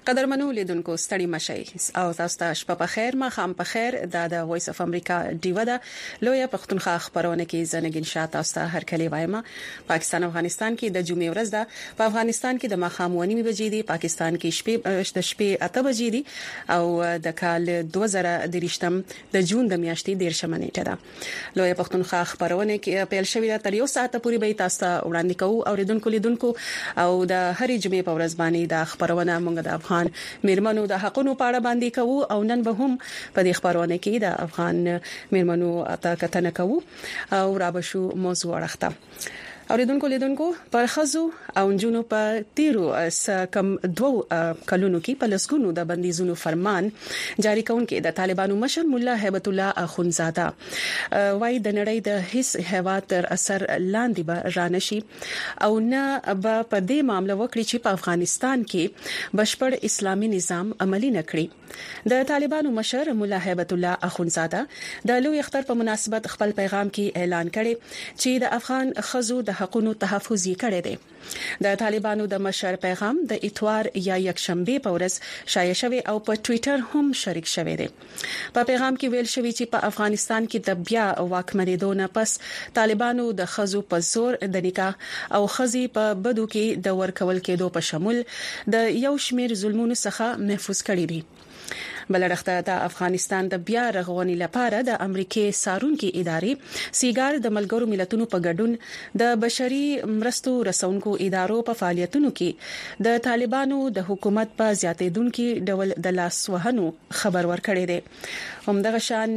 قدرمنو لیدونکو ستړي مشي او تاسو ته شپه په خیر ما خام په خیر د وایس اف امریکا ډیو ده لویه پښتونخوا خبرونه کې زنګین شات تاسو ته هر کلی وایم پاکستان افغانستان کې د جمعې ورځ ده په افغانستان کې د ماخام ونی بجې دي پاکستان کې شپې 8 بجې دي او د کال 2023 د جون د میاشتې 13 نیټه ده لویه پښتونخوا خبرونه کې پیل شوې تر یو ساعت پورې به تاسو ته وړاندې کوو او لیدونکو او د هرې جمعې په ورځ باندې د خبرونه موږ د افغان میرمنو د حقونو په اړه باندې کوو او نن به هم په دې خبرونه کې د افغان میرمنو اته کتنه کوو او رابشو موضوع راخته اوریدونکو پر خزو او جنونو په تیرو کم 2 کلونو کې په لسګونو د بندیزونو فرمان جاری کونکي د طالبانو مشر مولا هیبت الله اخونزاده وای د نړۍ د هیڅ هوا تر اثر لاندې به رانشي او نه به په دې معاملې وکړي چې په افغانستان کې بشپړ اسلامي نظام عملی نکړي د طالبانو مشر مولا هیبت الله اخونزاده د لوی اختر په مناسبت خپل پیغام کې اعلان کړي چې د افغان خزو د حقونو تحفظ یې کړی دی د طالبانو د مشر پیغام د اتوار یا یکشنبه په ورځ شایع شوی او په ټوئیټر هم شریک شوی دی په پیغام کې ویل شوی چې په افغانستان کې د بیا واکمنېدو نه پس طالبانو د خزو په زور د نکاح او خزي په بدو کې د ورکول کېدو په شمول د یو شمېر ظلمونو څخه محفوظ کړي دي بلرخته د افغانستان د بیا رغونې لپاره د امریکای سارونکو ادارې سیګار د ملګرو ملتونو په ګډون د بشري مرستو رسونکو ادارو په فعالیتونو کې د طالبانو د حکومت په زیاتېدونکو ډول د لاس وهنو خبر ورکړی دی همدغه شان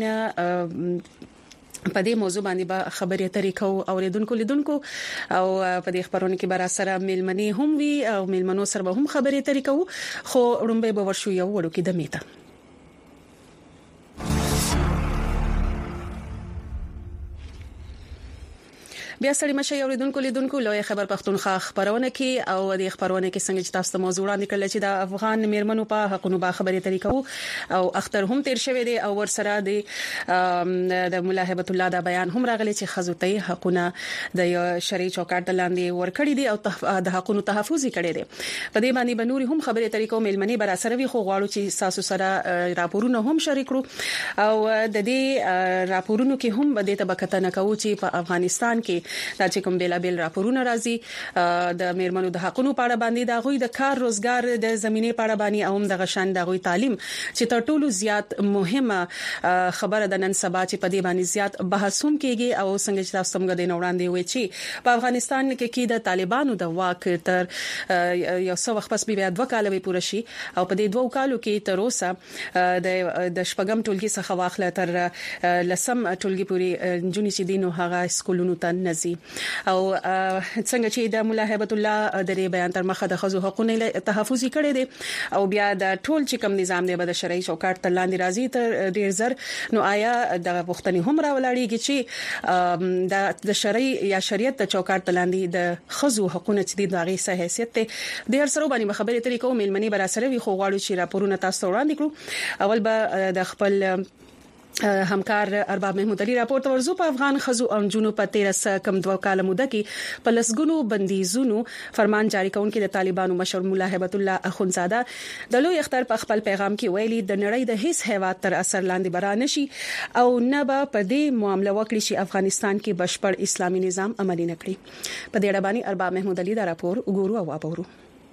په دې موضوع باندې به خبرې اترې کوو اوریدونکو لیدونکو او په دې خبرونه کې بر سره میلمنې هم وی او میلمنو سره به هم خبرې اترې کوو خو رومبه به ورشو یو وړو کې د میته بیا سړي مشه اوریدونکو لیدونکو لوی خبر پښتونخوا خبرونه کې او د خبرونه کې څنګه چې تاسو ته موضوع وړاندې کړل چې د افغان میرمنو په حقونو به خبرې طریقو او اختر هم تیر شوی دی او ورسره د مولا هیبت الله دا بیان هم راغلی چې خزوتي حقونه د شرعي چوکاټ لاندې ورکړي دي او د حقونو تحفظ کړي دي په دې باندې بنوري هم خبرې طریقو میلمنې بر سره وي خو غواړو چې تاسو سره راپورونه هم شریک کړو او د دې راپورونو کې هم به د تبکتنه کوو چې په افغانستان کې دا چې کوم بیل راپورونه راځي د میرمنو د حقونو په اړه باندې دا غوي د کار روزګار د زمينه په اړه باندې او هم د غشن د غوي تعلیم چې تر ټولو زیات مهمه خبره د نن سبا چې په دې باندې زیات بحثوم کیږي او څنګه چې تاسو موږ د نوړاندې وې چې په افغانستان کې د طالبانو د واک تر یو څو وخت پس بیا 2 کال به پوره شي او په دې 2 کالو کې تر اوسه د شپږم ټولګي څخه واخله تر لسم ټولګي پورې جونی چې دینو هغه سکولونو ته نزي او څنګه چې د مولا هیبت الله د بیان تر مخه د خزو حقوقو تحفظ کړي دي او بیا د ټول چې کوم نظام دی د شرعي چوکاټ تر لاندې راځي تر ډیر زر نو آیا د وختنی هم راولاړيږي چې د شرعي یا شریعت د چوکاټ تر لاندې د خزو حقوقو چې د هغه صحیح حیثیت ته ډیر سره باندې خبرې طریقو میلمنې بر سره وي خو غواړو چې راپورونه تاسو وړاندې کړو اول به د خپل همکار ارباب محمود علي راپور ته ورزو په افغان خزو او جنونو په 13 کم 2 کال موده کې په لسګونو بندیزونو فرمان جاری کونکي د طالبانو مشر مولا هیبت الله اخونزاده د لوی اختر په خپل پیغام کې ویلي د نړۍ د هیڅ هیواد تر اثر لاندې برانه شي او نه به په دې معاملې وکړي چې افغانستان کې بشپړ اسلامي نظام عملی نکړي په دې اړه باندې ارباب محمود علي دا راپور وګورو او اورو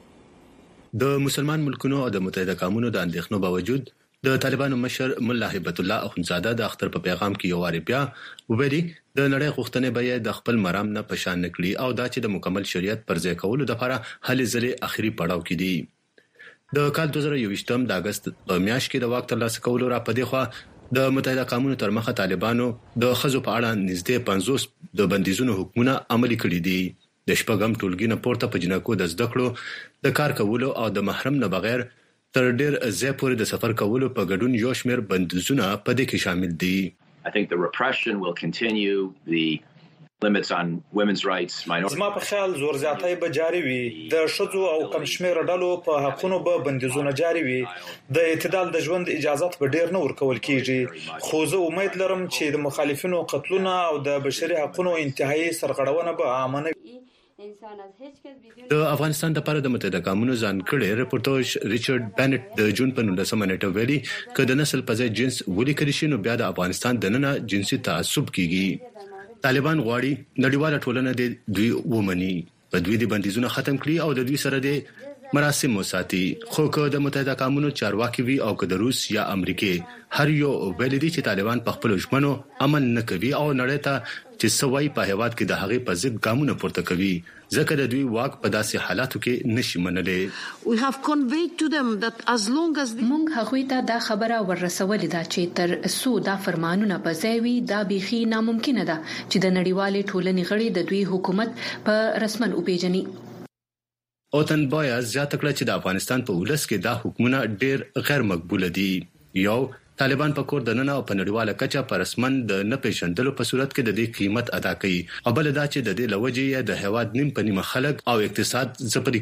د مسلمان ملکونو او د متحده قومونو د اندېښنو باوجود د طالبانو مشر مولا هیبت الله اخونزاده د اختر په پیغام کې یو واری بیا وبري د نړۍ غوښتنې به د خپل مرام نه پشان نکړي او دا چې د مکمل شریعت پر ځای کولو لپاره هلې ځلې اخري پړاو کې دي د کال 2023 د اگست په میاشت کې د واک ترلاسه کولو را پدې خو د متحده قومونو تر مخه طالبانو د خزو په اړه نږدې 50 د بندیزونو حکمونه عملي کړي دي د شپږم ټولګي نه پورته په جنکو د زده کړو د کار کولو او د محرم نه بغیر تر ډیر ځای پورې د سفر کولو په ګډون یو شمېر بندیزونه په دې کې شامل دي. I think the repression will continue, the limits on women's rights, زما په خیال زور زیاتۍ به جاری وي د شذو او کم شمېر ډلو په حقونو به بندیزونه جاری وي د اعتدال د ژوند اجازه به ډیر نه ورکول کیږي خو زه امید لرم چې د مخالفینو قتلونه او د بشري حقونو انتهایی سرغړونه به عامه د افغانستان لپاره د متحده قومونو ځانګړي رپورټاج ریچارډ بنټ د جون په 19 نیټه ویلي چې د نسل په ځای جنس ولیکل شي نو بیا د افغانستان دننه جنسي تعصب کیږي. طالبان غواړي نړیواله ټولنه د دوی ومني، په دوی د بندیزونو ختم کړي او د دوی سره د مراسم وساتي. خو که د متحده قومونو چارواکي وي او که د روس یا امریکای هر یو ویل دي چې طالبان په خپل ژمنو عمل نه کوي او نړۍ ته چې سوي په هیواد کې د هغې په ضد ګامونه پورته کوي ځکه د دوی واک په داسې حالاتو کې نشي منلې. موږ هغوی ته دا خبره ورسولې ده چې تر څو دا فرمانونه په ځای وي دا بيخي ناممکنه ده چې د نړیوالې ټولنې غړي د دوی حکومت په رسمن وپیژني. اوتن بایا زیاته کړه چې د افغانستان په ولس کې دا حکومت ډېر غیر مقبول دي. یو طالبان په کور دننه او په نړیواله کچه په رسمن د نه پیژندلو په صورت کې د دې قیمت ادا کوي او بل دا چې د دې لوجې د هواد نیم په نیمه خلک او اقتصاد زپری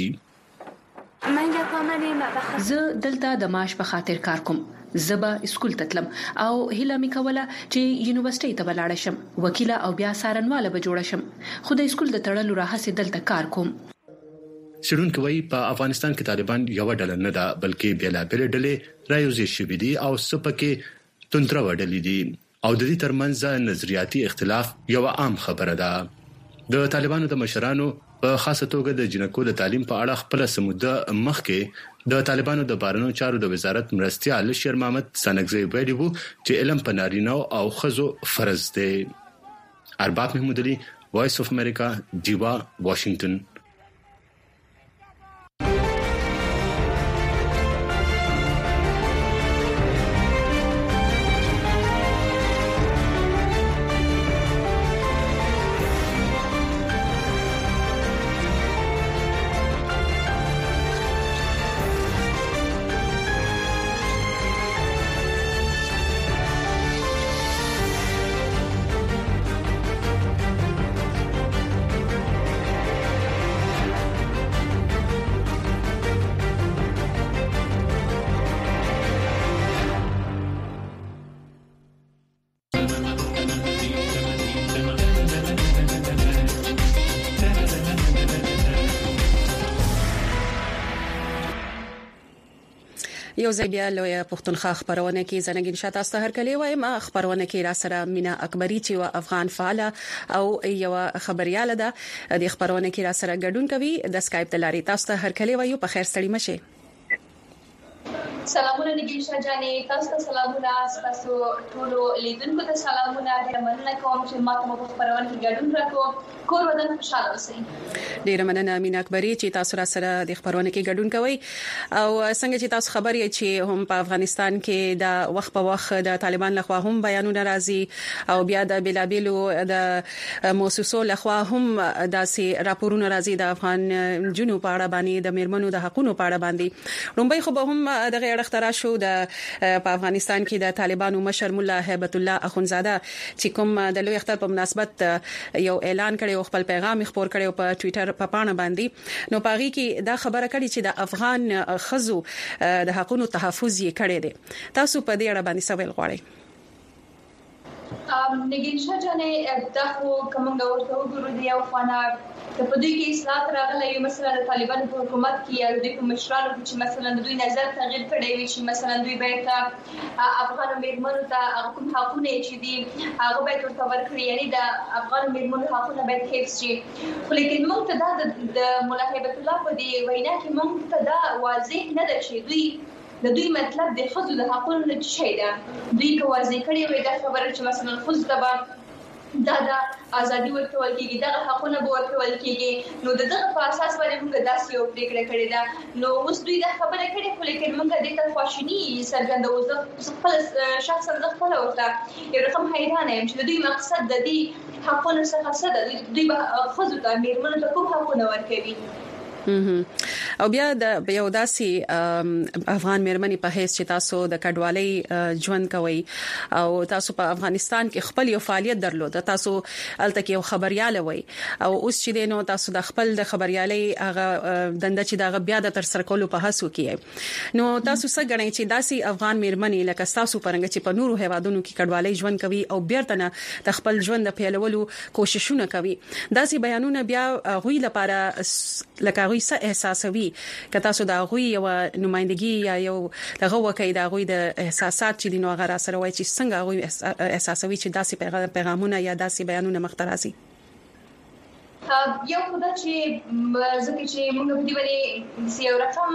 کیږي. زه دلته د معاش په خاطر کار کوم، زبا اسکول تتلم او هیله می کوله چې یونیورسيټي ته ولاړ شم، وکیل او بیا سارنواله به جوړ شم، خو د اسکول د تړلو راهسه دلته کار کوم. شرون کوي په افغانستان کې طالبان یو ډله نه ده بلکې بیلابل ډلې رايوځي شوې دي او سپکه تندرا وډلې دي او د دې ترمنځ نظریاتي اختلاف یو عام خبره ده. د طالبانو د مشرانو په خاصه توګه د جنکو د تعلیم په اړه خپل سموده مخکې د طالبانو د بارنو چارو د وزارت مرستيال شیر محمد سنگزی ویلي وو چې علم په نارینه او ښځو فرض دی. ارباب محمود علي، وایس اف امریکا، دیوا، واشنگټن. یو ځای بیا لوی پښتونخوا خبرونه کې زنګین شاته است هرکلی وایم خبرونه کې را سره مینا اکبری چې و افغان فعال او یو خبرياله ده د خبرونه کې را سره ګډون کوي د اسکایپ تلاري تاسو ته هرکلی وایو په خیر ستړي مشه. سلامونه نګین شاه جانې، تاسو ته سلامونه، تاسو ټول لیدونکو ته سلامونه. ډیر مننه کوم چې ماته مو په خبرونه کې ګډون راکړو. کور ودان خوشاله اوسئ. ډیر مننه مینا اکبری چې تاسو را سره د خبرونه کې ګډون کوي او څنګه چې تاسو خبر یې چې هم په افغانستان کې د وخت په وخت د طالبان لخوا هم بیانونه راځي او بیا د بلابلو د موسسو لخوا هم داسې راپورونه راځي د افغان جنوب په اړه باندې د میرمنو د حقوقو په اړه باندې. رومبای خو به هم دغه اړه شو د په افغانستان کې د طالبانو مشر مولا هیبت الله اخونزاده چې کوم د لوی اختر په مناسبت یو اعلان کړي او خپل پیغام خپور کړي په ټوئیټر په پاڼه باندې نو پاغي کې دا خبره کړي چې د افغان خزو د حقوقو تحفظ یې کړي دي. تاسو په دې اړه باندې سوال غواړئ؟ نګین شاه جانې دا خو کومه ورته وګورو دی او فانا په دې کې اصلاحات راغلي یو مثلا د طالبانو په حکومت کې یا د مشرانو چې مثلا دوی نظر تغیر کړی وي چې مثلا دوی باید افغان میرمنو ته کوم حقونه چې دي هغه باید ورته ورکړي، یعنی د افغان میرمنو حقونه باید حفظ شي. خو لیکن موږ ته دا د مولا هیبت الله په دې وینا کې موږ ته دا واضح نه ده چې دوی مطلب د خزو د حقوقو نه شي ده. دوی کوازي کړي وي دا خبره چې مثلا خزو ته دا ازادي ورکول کیږي، دا حقونه به ورکول کیږي. نو دغه په اساس باندې موږ داسې یو پریکړه کړې ده. نو اوس دوی دا خبره کړې خو لیکن موږ د ته خواشنی څرګندوو. خپل شخصا د خپل ورته یو رقم حیران یم چې دوی مقصد د دې حقونه څخه څه ده. دوی به خزو ته میرمنو ته کوم حقونه ورکوي؟ او بیا د یو داسي افغان مېرمنې په هیڅ چې تاسو د کډوالۍ ژوند کوي او تاسو په افغانستان کې خپل یو فعالیت درلود تاسو الته کې یو خبريال وي او اوس چې دینو تاسو د خپل د خبريالۍ هغه دنده چې دا بیا د تر سره کولو په هڅو کې نو تاسو څنګه غنئ چې داسي افغان مېرمنې لکه تاسو پرنګ چې په نورو هیوادونو کې کډوالۍ ژوند کوي او بیرته نه د خپل ژوند د پیلولو کوششونه کوي داسي بیانونه بیا غوي لپاره لکه غوي څه احساسوي که تاسو دا غوي یو نمائندګي یا یو دغه وکي دا غوي د احساسات چې دینو غره سره وای چې څنګه غوي احساسوي چې داسي پیغامونه یا داسي بیانونه مخترازي یو خدای چې زکه چې موږ په دې باندې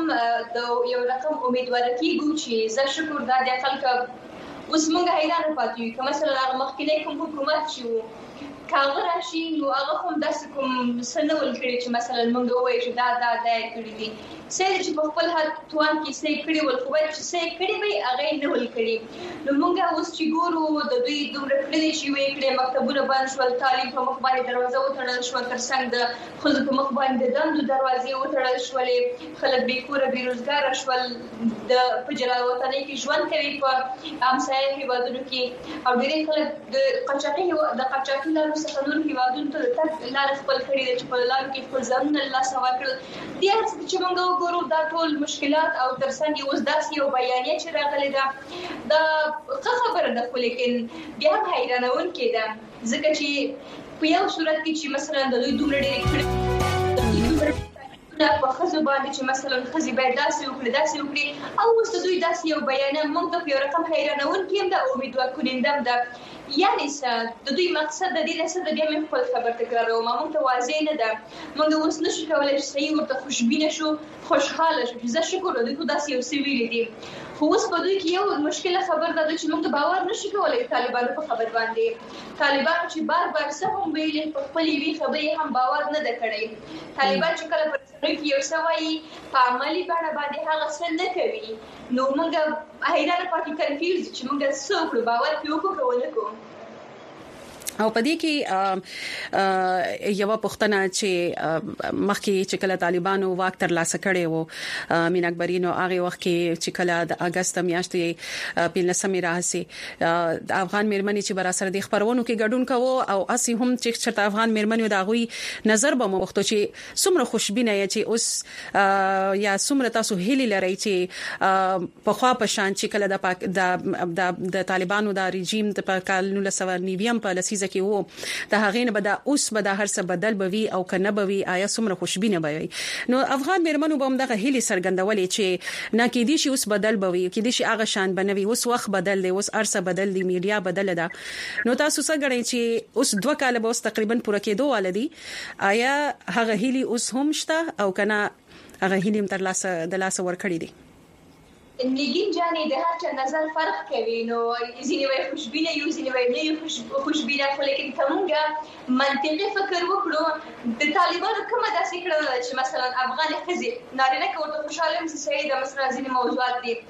یو رقم امیدوار کیږو چې زه شکر دا د خلک اوس موږ حیران پاتې یو کوم مثلا مخکې کوم حکومت چې کاغذ راشي نو هغه هم داسې کوم سنول کړي چې مثلا موږ وایو چې دا کړی دي سې چې په خپل هر توان کې سې کړي ول خو چې سې کړي به هغه نه ول کړي نو موږ اوس چې ګورو د دوی دومره کړي چې وې کړي مکتبونه باندې شول تعلیم په مخ باندې دروازه وتړل شو تر څنګ د خلکو په مخ باندې دندو دروازې وتړل شولې خلک به کور بیروزګار شول د په جلال وطن کې ژوند کوي په امسایه هیوادونو کې او ډېر خلک د قاچاقي لارو څخه نور هیوادونو ته تګ لار خپل کړی چې په لار کې خپل ځان الله سوا کړل دي چې موږ ګورو دا ټول مشکلات او ترڅنګ اوس داسې یو بیانیه چې راغلي ده دا خبره ده خو لیکن بیا هم حیرانون کېده ځکه چې په یو صورت کې چې مثلا د دوی دومره ډېر په خزو باندې چې مثلا خزي باید داسې وکړي او اوس دوی داسې یو بیانیه موږ ته یو رقم حیرانون کېم دا امیدوار کونیندم ده یعنی د دوی مقصد د دې څه د بیا خپل خبر تکراروم موږ ته واضح نه ده موږ اوس نشو کولای چې صحیح ورته خوشبینه شو خوشحاله شو چې زه شکر وکړم چې داسې یو سویل دي خو اوس په دوی کې یو مشکله خبر ده چې موږ باور نشو کولای طالبانو په خبر باندې طالبان چې بار څه هم ویلي په خپل وی خبرې هم باور نه ده کړی طالبان چې کله په سره کې یو سوي په عملی باندې هغه څه نه کوي نو موږ حیران پاتې کنفیوز چې موږ څه وکړو باور پیوکو کوو او پدې کې یو پښتنه چې مخکې چې کله طالبانو واک تر لاسه کړي وو مين اکبرینو هغه وخت کې چې کله د اگست میاشتې په لسمه راځي د افغان مېرمنې چې بر سره د خبرونو کې ګډون کوو او اسی هم چې افغان مېرمنې د غوي نظر به مو وختو چې څومره خوشبینه چې اوس یا څومره تاسو هلي لري چې په خوا په شان چې کله د طالبانو د رژیم په کال 1990 په لسیزه کې وو د هغې نه بدا اوس بدا هر څه بدل بوي او کنه بوي آیا څومره خوشبینه بوي نو افغان مېرمنو به هم دغه هلي سرګندولې چې نه کې دي شي اوس بدل بوي کې دي شي هغه شان بنوي اوس وخت بدل دی اوس ارسه بدل دی میډیا بدل ده نو تاسو څنګه غواړئ چې اوس 2 کال به اوس تقریبا پوره کېدو ولدي آیا هغه هلي اوس هم شته او کنه هغه هلي تر لاسه د لاسه ور کړی دي نګین جانې د هر چا نظر فرق کوي نو ځینې وایي خوشبینه یو ځینې وایي نه خوشبینه خو لیکن کومه منطقي فکر وکړو د طالبانو کومه داسې کړه چې مثلا افغان خزي نارینه کوته خوشاله مې سړي د مثلا ځینې موضوعات دي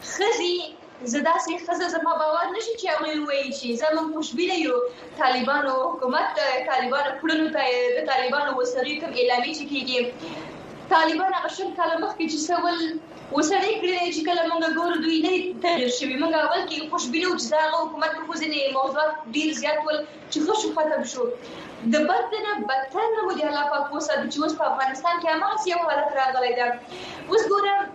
خزي زدا سي خزه زما باور نشي چې هغه وایي چې زموږ خوشبینه یو طالبانو حکومت طالبانو کړنو ته د طالبانو وسري کوم اعلامي چې کیږي طالبان هغه شم کله مخکې چې سوال وسړی کړی چې کله موږ ګورو دوی نه تغیر شوی موږ اول کې خوشبینه او چې دا حکومت په ځینې موضوعات ډیر زیات ول چې خوشو ختم شو د بدنه بدتر نه مو دی الله پاک وسه چې اوس په افغانستان کې هغه یو حالت راغلی ده اوس ګورم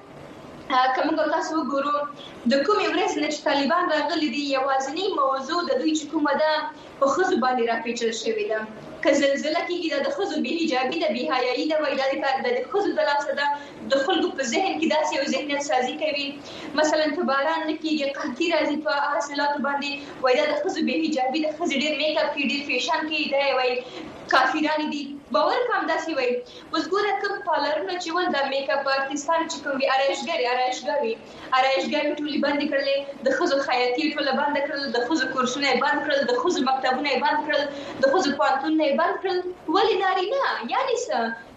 کومه تاسو ګورو د کومې ورځې نه چې طالبان راغلي دي یوازینی موضوع د دوی چې کومه ده په خزو باندې راپیچل شوی ده که زلزلہ کېږي د خزو به حجابي د بهایي د وایي د خزو د لاسه ده د خلکو په ذهن کې داسې یو ذهنیت سازي کوي مثلا ته باران نه کېږي قحطي راځي په حاصلاتو باندې وایي د خزو به حجابي د خزو ډېر میک اپ کې ډېر فیشن کې دی وایي کافرانی دي باور کوم داسې وایي اوس ګوره کوم پالرونه چې ول د میک اپ ارتستان چې کوم وی آرایشګری ټولې بند کړل د خزو خیاطي ټول بند کړل د خزو کورسونه بند کړل د خزو مکتبونه بند کړل د خزو پانتونه بند کړل ولې نارینه یعنی څه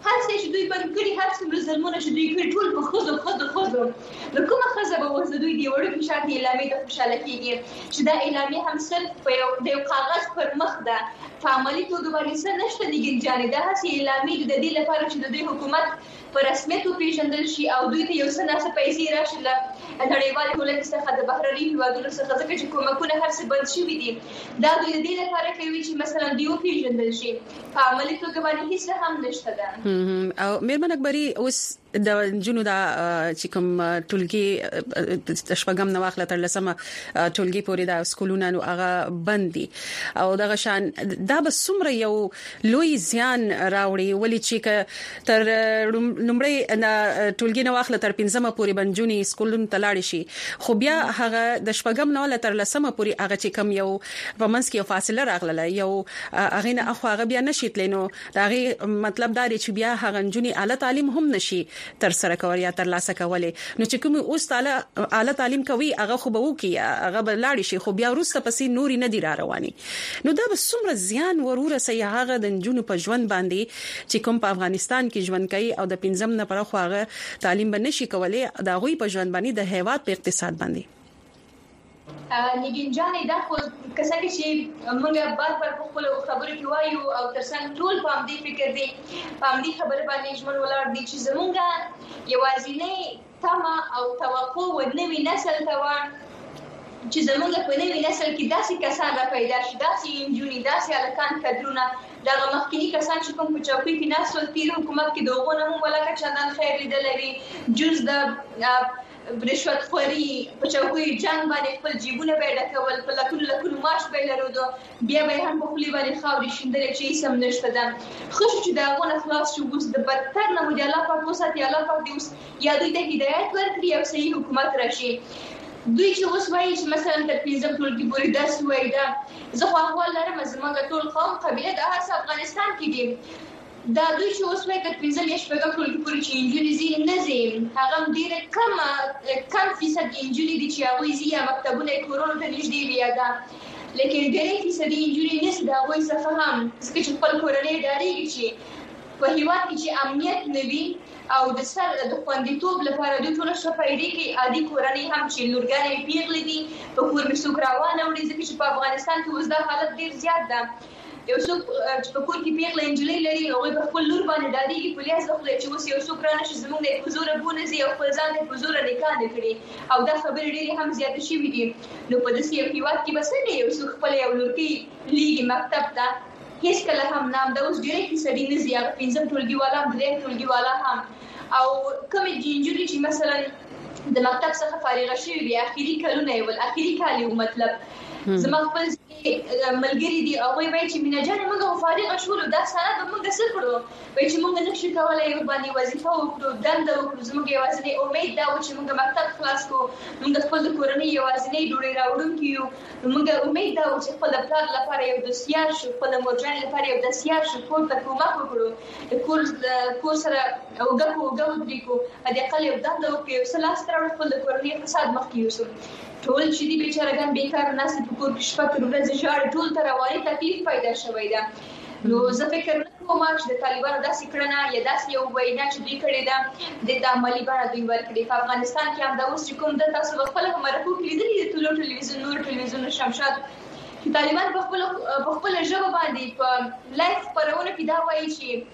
هر څه چې دوی بند کړي، هر څومره ظلمونه چې دوی کړي، ټول په ښځو نو کومه ښځه به اوس د دوی د وړوکي شان اعلامیې ته خوشحاله کېږي چې دا اعلامیه هم صرف په یو کاغذ پر مخ ده، په عملي توګه باندې څه نشته دي ګنجانې. دا هسې اعلامیې د دې لپاره چې د دوی حکومت په رسمیت وپېژندل شي او دوی ته یو څه ناڅه پیسې راشي له نړیوالې ټولنې څخه، د بهرني هېوادونو څخه، ځکه چې کومکونه هر څه بند شوي دي. دا دوی د دې لپاره کوي چې مثلا دوی وپېژندل شي، په عملي توګه باندې هیڅ هم نشته ده. او میرمن اکبري، اوس د جنو دا چې کوم ټولګي شپږم نو اخله تر لسمه ټولګي پورې دا سکولونه نو هغه بندي او دغه شان دا به څومره یو لوی زیان راوړي، ولې چې تر لومړی ټولګي نو اخله تر 15مه پورې بنجونی سکولونو تلاړ شي، خو بیا هغه د شپږم نو تر لسمه پورې هغه چې کوم یو ومنس کې یو فاصله راغله، یو هغه نه اخو هغه بیا نشي تلینو، دا غي مطلب دا چې بیا هغه جنونی اعلی تعلیم هم نشي تر سره کول یا تر لاسه کولې. نو چې کوم اوس اعلی تعلیم کوي هغه خو به وکي، هغه به لاړ شي، خو بیا وروسته پسې نوري نه دی را رواني. نو دا به څومره زیان ورور سي هغه د جنونو په ژوند باندې چې کوم په افغانستان کې ژوند کوي او د 15 نه پر خو هغه تعلیم به نشي کولای، دا غوي په ژوند باندې د هیواد په اقتصاد باندې نګین جانې دا خو کسانه چې موږ بار په خپل خبرو کې وایو او ترڅنګ ټول په دې فکر دي، په دې خبره باندې ژمن ولاړ دي چې زمونږ یوازینی تمه او توقع و نوې نسل ته و چې زمونږ په نوې نسل کې داسې کسان را پیدا شي، داسې انجونې، داسې الکان کډرونه، دا مخکینی کسان چې کوم په چوکۍ کې ناست ول تیر حکومت کې دوغه نه مو ولا چندان خیر لیدل لري، جز د رشوت خوري په چوکۍ جنگ باندې خپل جیبونه به ډکول، په لکونو معاش به لرودو، بیا به هم په خپل باندې خاورې شیندل چې هیڅ هم نشته ده. خو چې دا غونه خلاص شو، اوس د بدتر نه مو د الله پاک وساتي، الله پاک دې اوس یا دوی ته هدایت ورکړي او صحیح حکومت راشي. دوی چې اوس وایي چې مثلا تر 15 ټولګي پورې درس وایي، دا زه خو احوال لرم، زموږ ټول قوم قبیله د هر افغانستان کې دي. دا دوی چې اوس وایي تر 15 یا شپږم ټولګي پورې چې انجونې ځي نه ځي، هغه ډېره کم فیصد انجونې دي چې هغوی ځي یا مکتبونه یې کورونو ته نږدې وي یا دا، لیکن ډېری فیصدي انجونې نشي د هغوی څخه هم، ځکه چې خپل کورنۍ ډارېږي چې په هېواد کې چې امنیت نه وي او د سر د خوندیتوب لپاره دوی ټوله شپه ایډې کې عادي کورنۍ هم چې لورګانې یې پیغلې دي، په کور مې څوک راوانه وړي، ځکه چې په افغانستان کې اوس دا حالت ډېر زیات ده. یو څوک چې په کور کې پیغله نجلۍ لري، هغوی په خپل لور باندې ډارېږي په لیاز د خدای چې اوس یو څوک رانشي زموږ نه یې په زوره بونځي او خپل ځان یې په زوره نکاح نه کړي، او دا خبرې ډېرې هم زیاتې شوي دي. نو په داسې یو هېواد کې به څنګه یو څوک خپله یو لورکۍ لیږي مکتب ته، هېڅکله هم نه، دا اوس ډېری فیصدي نه ځي، هغه 15 ټولګي والا هم 3 ټولګي والا هم، او کومې نجونې چې مثلا د مکتب څخه فارغه شوي وي، اخري کلونه یې ول، اخري کال یې مطلب زما خپل ملګری دي، هغوی وایي چې مینا جانې موږ فارغه شولو، دا سند به موږ څه کړو، وایي چې موږ نشو کولی یو باندې وظیفه وکړو، دنده وکړو، زموږ یوازینی امید دا و چې موږ مکتب خلاص کړو، موږ خپل د کورنۍ یوازینی ډوډۍ راوړونکي یو، موږ امید دا و چې خپل د پلار لپاره یو دستیار شو، خپل د مورجانې لپاره یو دستیار شو، کور ته کومک وکړو، د کور سره اوږه په اوږه ودرېږو، حداقل یو دنده وکړو، یو څه لاسته راوړو، خپل د کورنۍ اقتصاد مخکې یوسو. ټول چې دي بیچارهګان بیکاره ناست په کور کې شپه تر ورځې ژاړي، ټول ته رواني تکلیف پیدا شوی ده. نو زه فکر نه کوم چې د طالبانو داسې کړنه یا داسې یو وینا چې دوی کړې ده د عملي بڼه دوی ورکړې. په افغانستان کې هم دا اوس چې کوم ده تاسو په خپله په مرکو کې لیدلي د ټولو ټلویزیون، نور ټلویزیون شمشاد چې طالبان په خپله ژبه باندې په لایف خپرونه کې دا وایي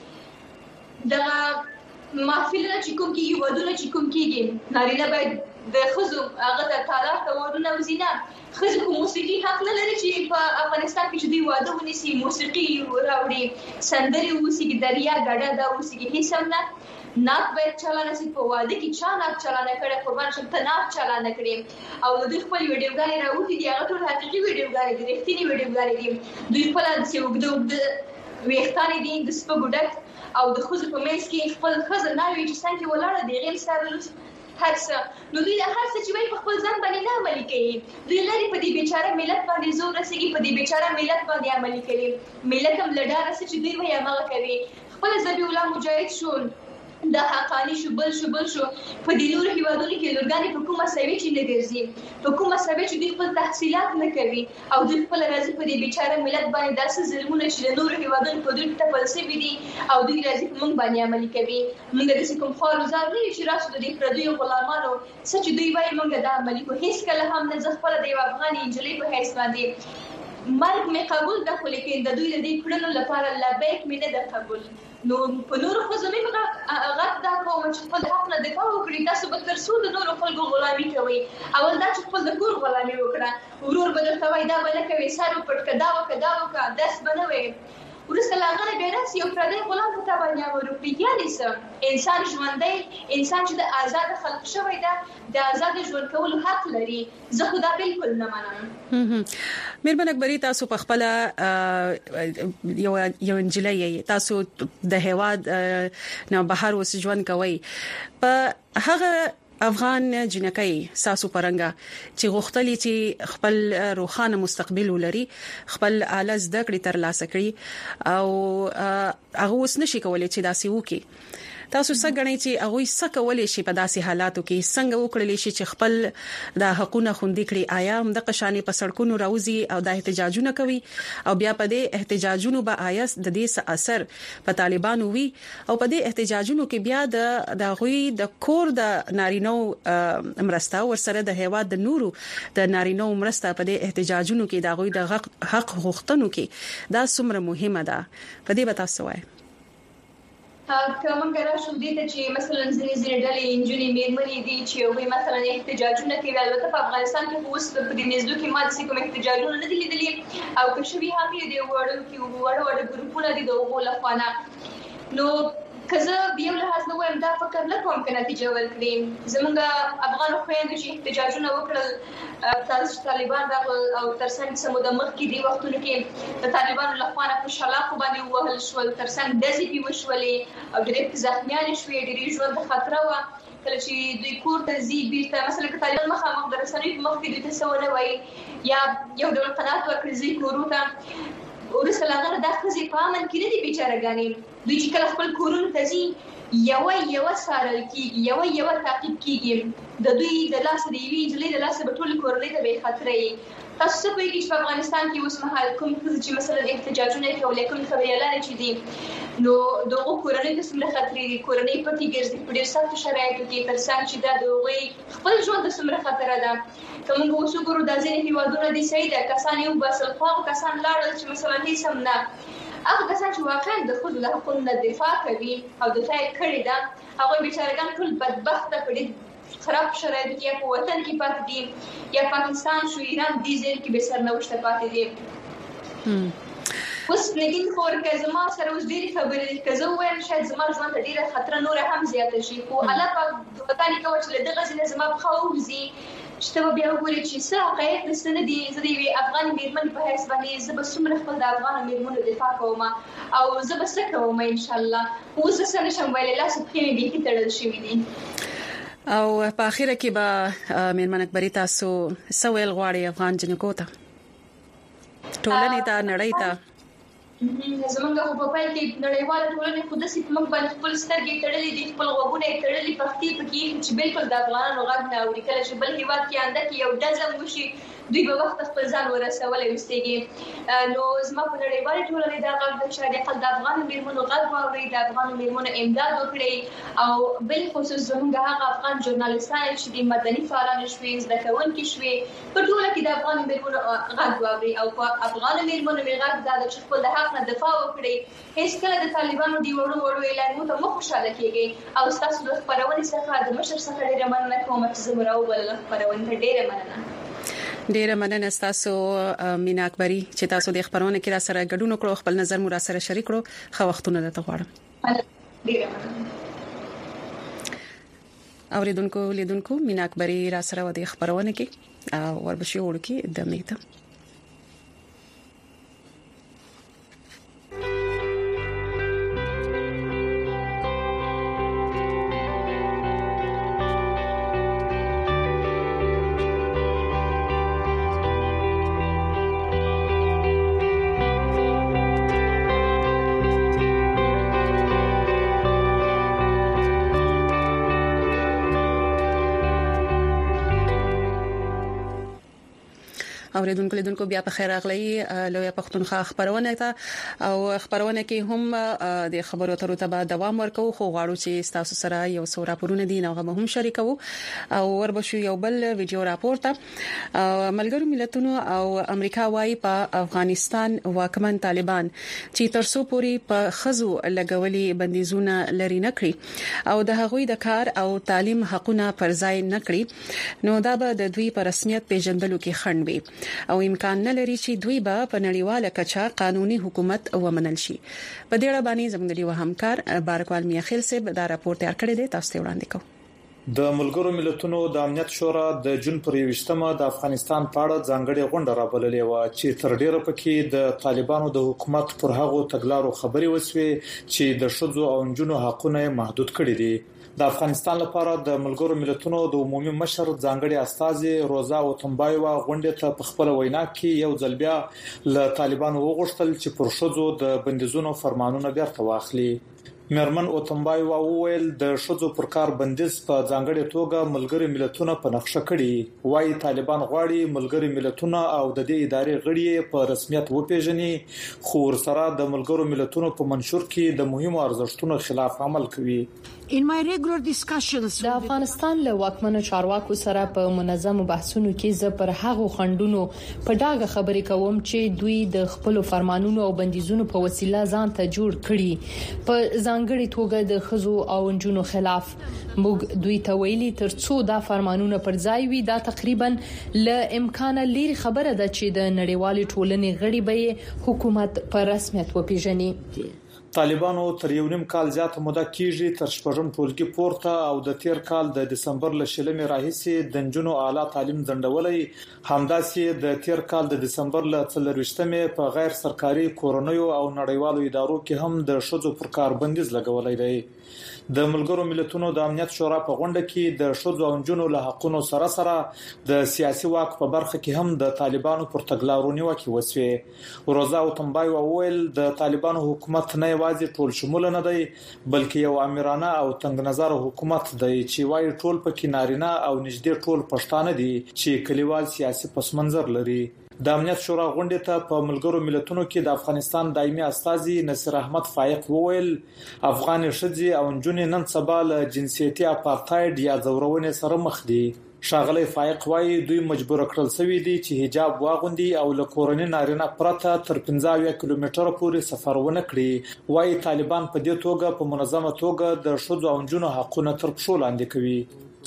چې دغه محفلونه چې کوم کېږي، ودونه چې کوم کېږي، نارینه باید د ښځو هغه ته طلاق ته ودونه وزینه، ښځې خو موسیقي حق نه لري چې په افغانستان کې چې دوی واده ونیسي، موسیقي راوړي، سندرې ووسیږي، دریا ګډه دا ووسیږي، هېڅ هم نه. ناک باید چالانه شي، په واده کې چا ناک چالانه کړی، قربان شم ته ناک چالانه کړې، او د دوی خپل ویډیوګانې راوتې دي، هغه ټول حقیقي ویډیوګانې دي، رښتینې ویډیوګانې دي، دوی خپله داسې اوږده ویښتانې دي د سپږو ډک، او د ښځو په منځ کې خپل ښځه ناوې چې څنګ کې ولاړه د هغې ستا هر څه، نو دوی د هر څه چې وایي په خپل ځان باندې نه عملي کوي، دوی لري په دې بیچاره ملت باندې زور رسېږي، په دې بیچاره ملت باندې عملي کوي، ملت هم له ډاره څه چې دوی وایي هماغه کوي. خپله ذبیح الله مجاهد شو، دا حقانی شو بل شو په دې نور هیوادونو کې لورګانې په کومه سوي چې نه ګرځي په کومه سوي چې دوی خپل تحصیلات نه کوي او دوی خپل راځي په دې بیچاره ملت باندې داسې ظلمونه چې د نور هیوادونو په دوی ټپل سوي دي او دوی راځي په موږ باندې عملي کوي موږ د کوم خور وزار نه چې راسو د دې پردیو غلامانو سچ دوی وایي موږ دا عملي کوو هیڅ کله هم نه خپل د یو افغاني انجلۍ په حیث باندې مرګ مې قبول ده خو لیکن د دوی د دې کړنو لپاره لبیک مې نه ده قبول نو په نورو خو زموږ غږ دا کوم چې خپل حق نه دفاع وکړي تاسو به تر څو د نورو خلکو غلامي کوي اول دا چې خپل د کور غلامي وکړه ورور به درته وایي دا به نه کوي سر پټ کدا وکړه داس به نه وي ورسته لاغره بیا راځي یو پردی غلام ته باندې ورپی یالي سم انسان ژوندۍ انسان چې د آزاد خلق شوی ده د آزاد ژوند کولو حق لري زه خو دا بالکل نه منم مېرمن اکبري تاسو په خپل یو انجلۍ تاسو د هواد نه بهر وس ژوند کوي په هغه افغان جنکۍ ساسو پرنګا چې غوښتلې چې خپل روښانه مستقبل ولري خپل اعلی زده کړې تر لاسه کړي او هغه اوس نشي کولای چې داسې وکړي تاسو څنګه غنئ چې هغه څه کولای شي په داسې حالاتو کې څنګه وکړلی شي چې خپل د حقوقو خوندي کړي آیا هم د قشانې په سړکونو راوځي او د احتجاجونه کوي او بیا په دې احتجاجونو به آیا د دې اثر په طالبانو وي او په دې احتجاجونو کې بیا د غوي د کور د نارینو مرسته ورسره د هیواد د نورو د نارینو مرسته په دې احتجاجونو کې د غوي د حق غوښتنو کې دا څومره مهمه ده په دې به تاسو وایي کوم ګرځو دي چې مثلا ځینې ډلې انجونی میرمنې دي چې وي مثلا احتجاجونه کوي البته په افغانستان کې اوس په دې نږدې کې ماده کوم احتجاجونه نه دي لیدلي او که شوي هم دي وړ ګروپونه دي د وګړو نو کزه بیا له حسنه وایم دا فکر نه کوم کنه نتیجه ورکړي زمونږ افغان خويندو چې احتجاجونه وکړل تاسو طالبان او ترڅنګ سمو د مخ کې دی وختونو کې د طالبانو لخوا په شلاق باندې وهل شو ترڅنګ دزي پی وشولې او ډېر زخمیان شوې ډېر ژوند خطر و کله چې دوی کور ته زی بیرته مثلا که طالبان مخامخ درسنوي په مخ کې د تسونه وای یا یو ډول قناعت ورکړي زی کوروته ورسره لاغره د خزي په امن کې نه دي بیچارهګانی دوی چې کله خپل کورونو ته ځي یو سارل کیږي یو تعقیب کیږي د دوی د لاس دی وی جلې د لاس په ټول کورلې ته به خطرې تاسو څه کوي چې په افغانستان کې اوس مهال کوم چې مثلا احتجاجونه کوي کوم خبريالان چې دي نو دغه کورنۍ د سمره خطرې دي کورنۍ پټي ګرځي په ډېر سخت شرایطو کې ترڅنګ چې دا دوی خپل ژوند د سمره خطر ده کوم اوسو ګورو د ځینې هیوادونو دي سیده کسان یو بسل خو کسان لاړل چې مثلا هیڅ هم نه هغه کسان چې واقعا د خود له حقوقو دفاع کوي او دفاع کړی ده هغه بیچارهګان ټول بدبخت کړي خراب شرایط کې په وطن کې پاتې دي یا پاکستان شو ایران دي ځل کې به سرنوشت پاتې دي اوس نګین خور کې زما سره اوس ډېری خبرې کزه وایم شاید زما ژوند ته ډېره خطر نور هم زیاته شي خو الله پاک وطن کې چې دغه ځینې زما په خوځي چې بیا وګورئ چې څه حقایق د سند دي زه د افغان میرمن په حساب باندې زه به څومره خپل د افغان میرمنو دفاع کوم او زه به څه کوم ان شاء الله اوس څه نشم ویلای لاس په کې به تړل شي دي او په اخیره کې به مېرمن اکبري تاسو سویل غواړي افغان جنکو ته ټولنې ته نړۍ ته زمونږ په پای کې نړیواله ټولنه خود سي موږ باندې خپل سترګې تړلې دي خپل غوږونه تړلې پختې پکې چې بالکل د افغانانو غږ نه اوري کله چې بل هیواد کې انده کې یو ډزم وشي دوی به وخت خپل ځان ورسولې وستېږي نو زما په نړیواله ټولنه دا غږ د شاید خپل د افغان میرمنو غږ واوري د افغان میرمنو امداد وکړي او بل خصوص زموږ هغه افغان ژورنالیستان چې د مدني فعالان شوي زده کوونکي شوي په ټوله کې د افغان میرمنو غږ واوري او په افغان میرمنو غږ دا چې خپل د حق نه دفاع وکړي هیڅ کله د طالبانو دی وړو اعلانونو ته مخ خوشاله کیږي او تاسو د خبرونې څخه د مشر څخه ډیره مننه کوم چې زموږ راو بل خبرونه ته ډیره مننه تاسو مینا اکبري چې تاسو د خبرونه کې را سره ګډون کړو خپل نظر مو را سره شریک کړو خو وختونه درته غواړم ډیره مننه اوریدونکو مینا اکبري را سره و د خبرونه کې وربشي وړو کې د میته اوریدونکو بیا په خیر اغلی لوی پښتونخوا خبرونه ته او خبرونه کې هم د خبرو اترو ته دوام ورکو خو غواړو چې تاسو سره یو څو راپورونه دي نو هم شریکو او وربشو یو بل ویډیو راپور ته ملګرو ملتونو او امریکا وايي په افغانستان واکمن طالبان چې ترسو پوری په خزو لګولي بندیزونه لري نکړي او د هغوی د کار او تعلیم حقونه پر ځای نکړي نو دا به د دوی په رسمیت پیژندلو کې خنډ وي او امکان نه لري چې دوی به په نړیواله کچه قانوني حکومت ومنل شي په دې اړه باندې زموږ د همکار بارکوال میاخیل صاحب دا راپور تیار کړی دی تاسو ته وړاندې کوم د ملګرو ملتونو د امنیت شورا د جون پر 21مه د افغانستان په اړه ځانګړي غونډه رابللې و چې تر ډیره پکې د طالبانو د حکومت پر هغو تګلارو خبري وسوي چې د شذو او نجونو حقونه محدود کړي دي د افغانستان لپاره د ملګرو ملتونو د عمومي مشر ځانګړي استاذ روزا اوتمبایوا غونډه ته په خپل وینا کې یو ځل بیا له طالبانو وغوښتل چې پر شذو د بندیزونو فرمانونه بیرته واخلي مرمن اوتمبایوا وویل د شذو پر کار بندیز په ځانګړي توګه ملګري ملتونو په نقشه کړي وايي طالبان غواړي ملګري ملتونو او د دې ادارې غړي په رسمیت وپیژني خو سره د ملګرو ملتونو په منشور کې د مهمو ارزښتونو خلاف عمل کوي د افغانستان له واکمنو چارواکو سره په منظم بحثونو کې زه پر هغو خندونو په ډاګه خبرې کوم چې دوی د خپل فرمانونو او بندیزونو په وسیله ځان ته جوړ کړي په ځانګړي توګه د خزو او انجونو خلاف موږ دوی ته ویلي ترڅو دا فرمانونه پر ځای وي دا تقریبا له امکان لري خبره ده چې د نړیوالې ټولنې غړي به حکومت په رسمیت وپیژني طالبانو تر یو نیم کال زیاته موده کېږي تر شپږم ټولګي پورته او د تیر کال د دسمبر له شلمې راهیسې د جنونو اعلی تعلیم ځنډولې همداسې د تیر کال د دسمبر له 24مې په غیر سرکاري کورنیو او نړیوالو ادارو کې هم د شذو پر کار بندیز لګولای دی د ملګرو ملتونو د امنیت شورا په غونډه کې د شذو او جنونو له حقونو سره د سیاسي واک په برخه کې هم د طالبانو پر تګلارو نیوکه وسوي روزا اوتمبایوا وویل د طالبانو حکومت نه یوازې ټول شمول نه دی بلکې یو امیرانه او تنگ نظر حکومت دی چې وايي ټول پکې نارینه او نږدې ټول پښتانه دي چې کلیوال سیاسي پس منظر لري د امنیت شورا غونډې ته په ملګرو ملتونو کې د افغانستان دایمي استاذ نصیر احمد فائق وویل افغان ښځې او نجونې نن سبا له جنسيتي اپارټاید یا ځورونې سره مخ دي شاغلی فائق وايي دوی مجبور کړل شوی دي چې حجاب واغوندي او له کورنۍ نارینه پرته تر 15 کیلومتره پورې سفر ونه کړي وايي طالبان په دې توګه په منظمه توګه د شذو او نجونو حقونه تر پښو لاندې کوي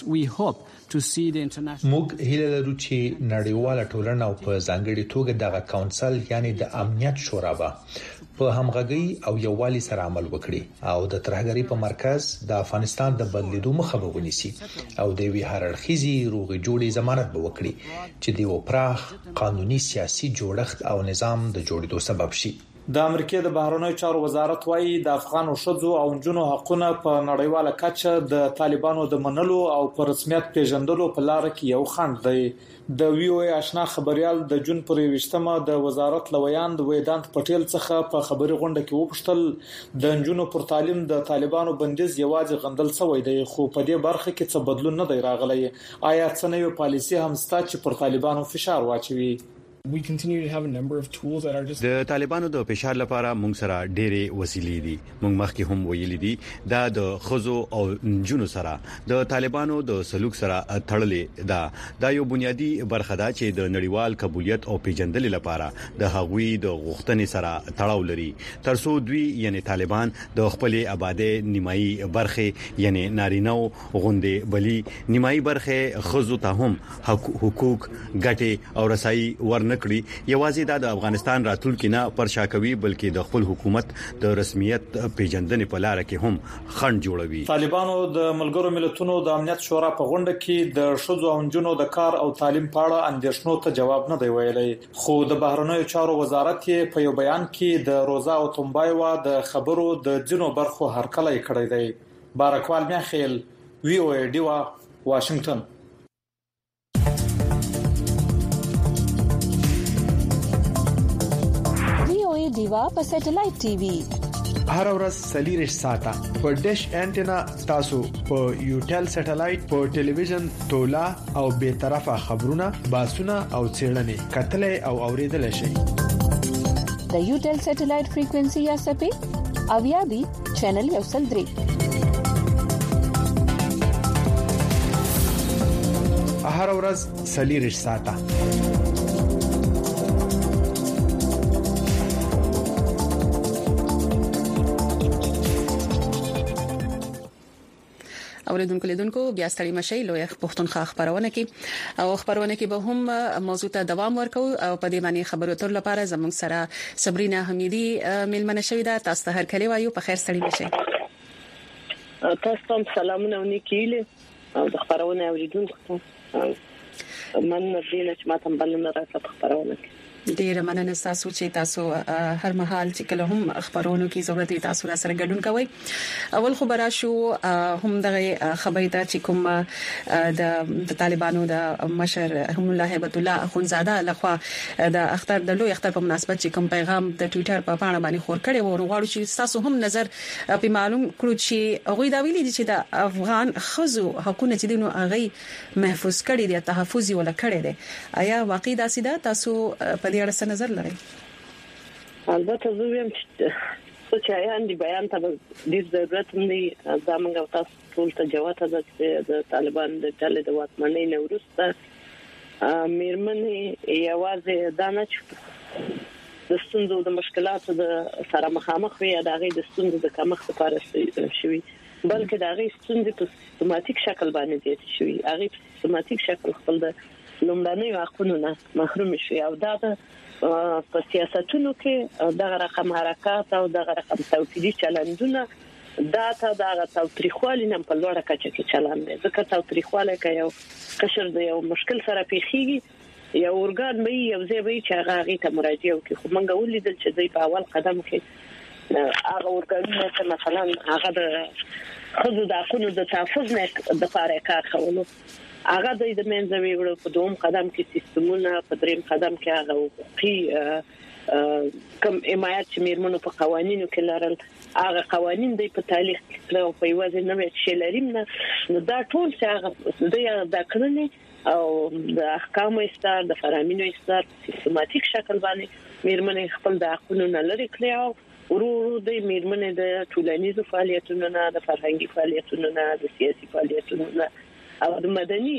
موږ هیله لرو چې نړیواله ټولنه او په ځانګړي توګه دغه کونسل یعنی د امنیت شورا په همغږي او یووالي سره عمل وکړي او د ترهګری په مرکز د افغانستان د بدلیدو مخه ونیسي او د وی هررخیزي روغ جوړي ضمانت به وکړي چې د پراخ قانوني سیاسي جوړښت او نظام د جوړېدو سبب شي د امریکای د بهرنیو چارو وزارت وايي د افغان شذو او نجونو حقونه په نړیواله کچه د طالبانو د منلو او په رسمیت پیژندلو په لار کې یو خنډ دی د وی او ای آشنا خبريال د جون پر 21مه د وزارت لویاند ویدانت پټیل څخه په خبري غونډه کې وپوښتل د نجونو پر تعلیم د طالبانو بندیز یوازې غندل شوی دی خو په دې برخه کې څه بدلون نه دی راغلی آیا څه نوې پالیسي هم ستا چې پر طالبانو فشار واچوي د طالبانو د فشار لپاره موږ سره ډېرې وسیلې دي موږ مخکې هم ویلي دي دا د خزو او نجونو سره د طالبانو د سلوک سره تړلې دا یو بنیادی برخه ده چې د نړیوال قبولیت او پیژندل لپاره د هغوی د غوښتنې سره تړاو لري ترڅو دوی یعنی طالبان د خپل آباده نیمایي برخه یعنی نارینو غوندې بلی نیمایي برخه خزو ته هم حقوق ګټه او رسایي ورنکړي یوازې د افغانستان راتلونکي نه پرشا کوي بلکې د خپل حکومت د رسمیت پیژندنې په لار کې هم خنډ جوړوي طالبانو د ملګرو ملتونو د امنیت شورا په غونډه کې د شذو او نجونو د کار او تعلیم په اړه اندېښنو ته جواب نه دی ویلی خو د بهرنیو چارو وزارت په یو بیان کې د روزا اوتمبایوا د خبرو د ځینو برخو هرکلی کړی دی بارکوال میاخیل وی او ای ډیوا واشنگټن دیوا په سټلایټ ټي وي هر ورځ 4 ساعته په ډیش انټینا تاسو په یوټل سټلایټ په ټلویزیون تولا او به طرفه خبرونه باسونه او چیرلنې کتلې او اوریدل شي د یوټل سټلایټ فریکوئنسي یا سپې او یا بي چینل یو سل 3 هر ورځ 4 ساعته اوریدونکو لیدونکو بیا ستړي مشي لوی پښتونخوا خبرونه کې او خبرونه کې به هم موضوع ته دوام ورکو او په دې باندې خبرو تر لپاره زموږ سره صبرینا حمیدی ملمنه شوې ده تاسو ته هر کلی وایو په خیر ستړي مشي تاسو ته سلامونه ونکیله او د خبرونه اوریدونکو ته من نبیله چې ماته بلنه راځه خبرونه ډیر مننه تاسو چې تاسو هر مهال چې کله هم خبرونو کې ضرورت تاسو را سره ګډون کوئ اول خبره شو هم دغه خبرې ته چې کوم د طالبانو د مشر هم الله هیبت الله اخونزاده لخوا د اختر د لوی اختر په مناسبت چې کوم پیغام د ټوئیټر په پاڼه باندې خور کړي وو غواړو چې تاسو هم نظر په معلوم کړو چې هغه دا ویلي چې د افغان خزو حقوقونه چې دینو هغه محفوظ کړي دي تحفظ ولا کړي دي آیا واقعي دا سیده تاسو په دې اړه څه نظر لرئ؟ البته زه ویم چې څه یان دی بیان ته د ضرورت نه زمونږ تاسو ټول ته جواب ده چې د طالبان د ډلې د واکمنۍ نه وروسته میرمنې یوازې دانه چې د ستونزو د مشکلاتو د سره مخامخ وي د هغه د ستونزو د کمښت لپاره شوي بلکې د هغه ستونزې په سیستماتیک شکل باندې دي شوي هغه په سیستماتیک شکل خپل د لومړنۍ حقوقونه محروم شي او دا په سیاستونو کې دغه رقم حرکات او دغه رقم توفیدي چلندونه دا ته دغه توتریخوالي نه په لوړه کچه کې چلند دي ځکه توتریخواله کې یو قشر د یو مشکل سره پیخیږي یو اورګان به یو ځای به چې هغه ته مراجعه وکړي خو موږ ولیدل چې دوی په اول قدم کې هغه اورګانونه چې مثلا هغه د خزو د حقوقو د تحفظ نه د لپاره کار کولو هغه د منځ ویړو په دوم قدم کې سیستمونه په دریم قدم کې هغه حقوقي کوم حمایت چې میرمنو په قوانینو کې لرل هغه قوانین د په تاریخ کې او په یوازې نوې شلریم نه دا ټول چې هغه د کړنې او د احکام استار د فرامینو استار سیستماتیک شکل باندې میرمنې خپل د حقوقو نه لري کړی او ورو د میرمنې د ټولنیزو فعالیتونو نه د فرهنګي فعالیتونو نه د سیاسي فعالیتونو نه او د مدني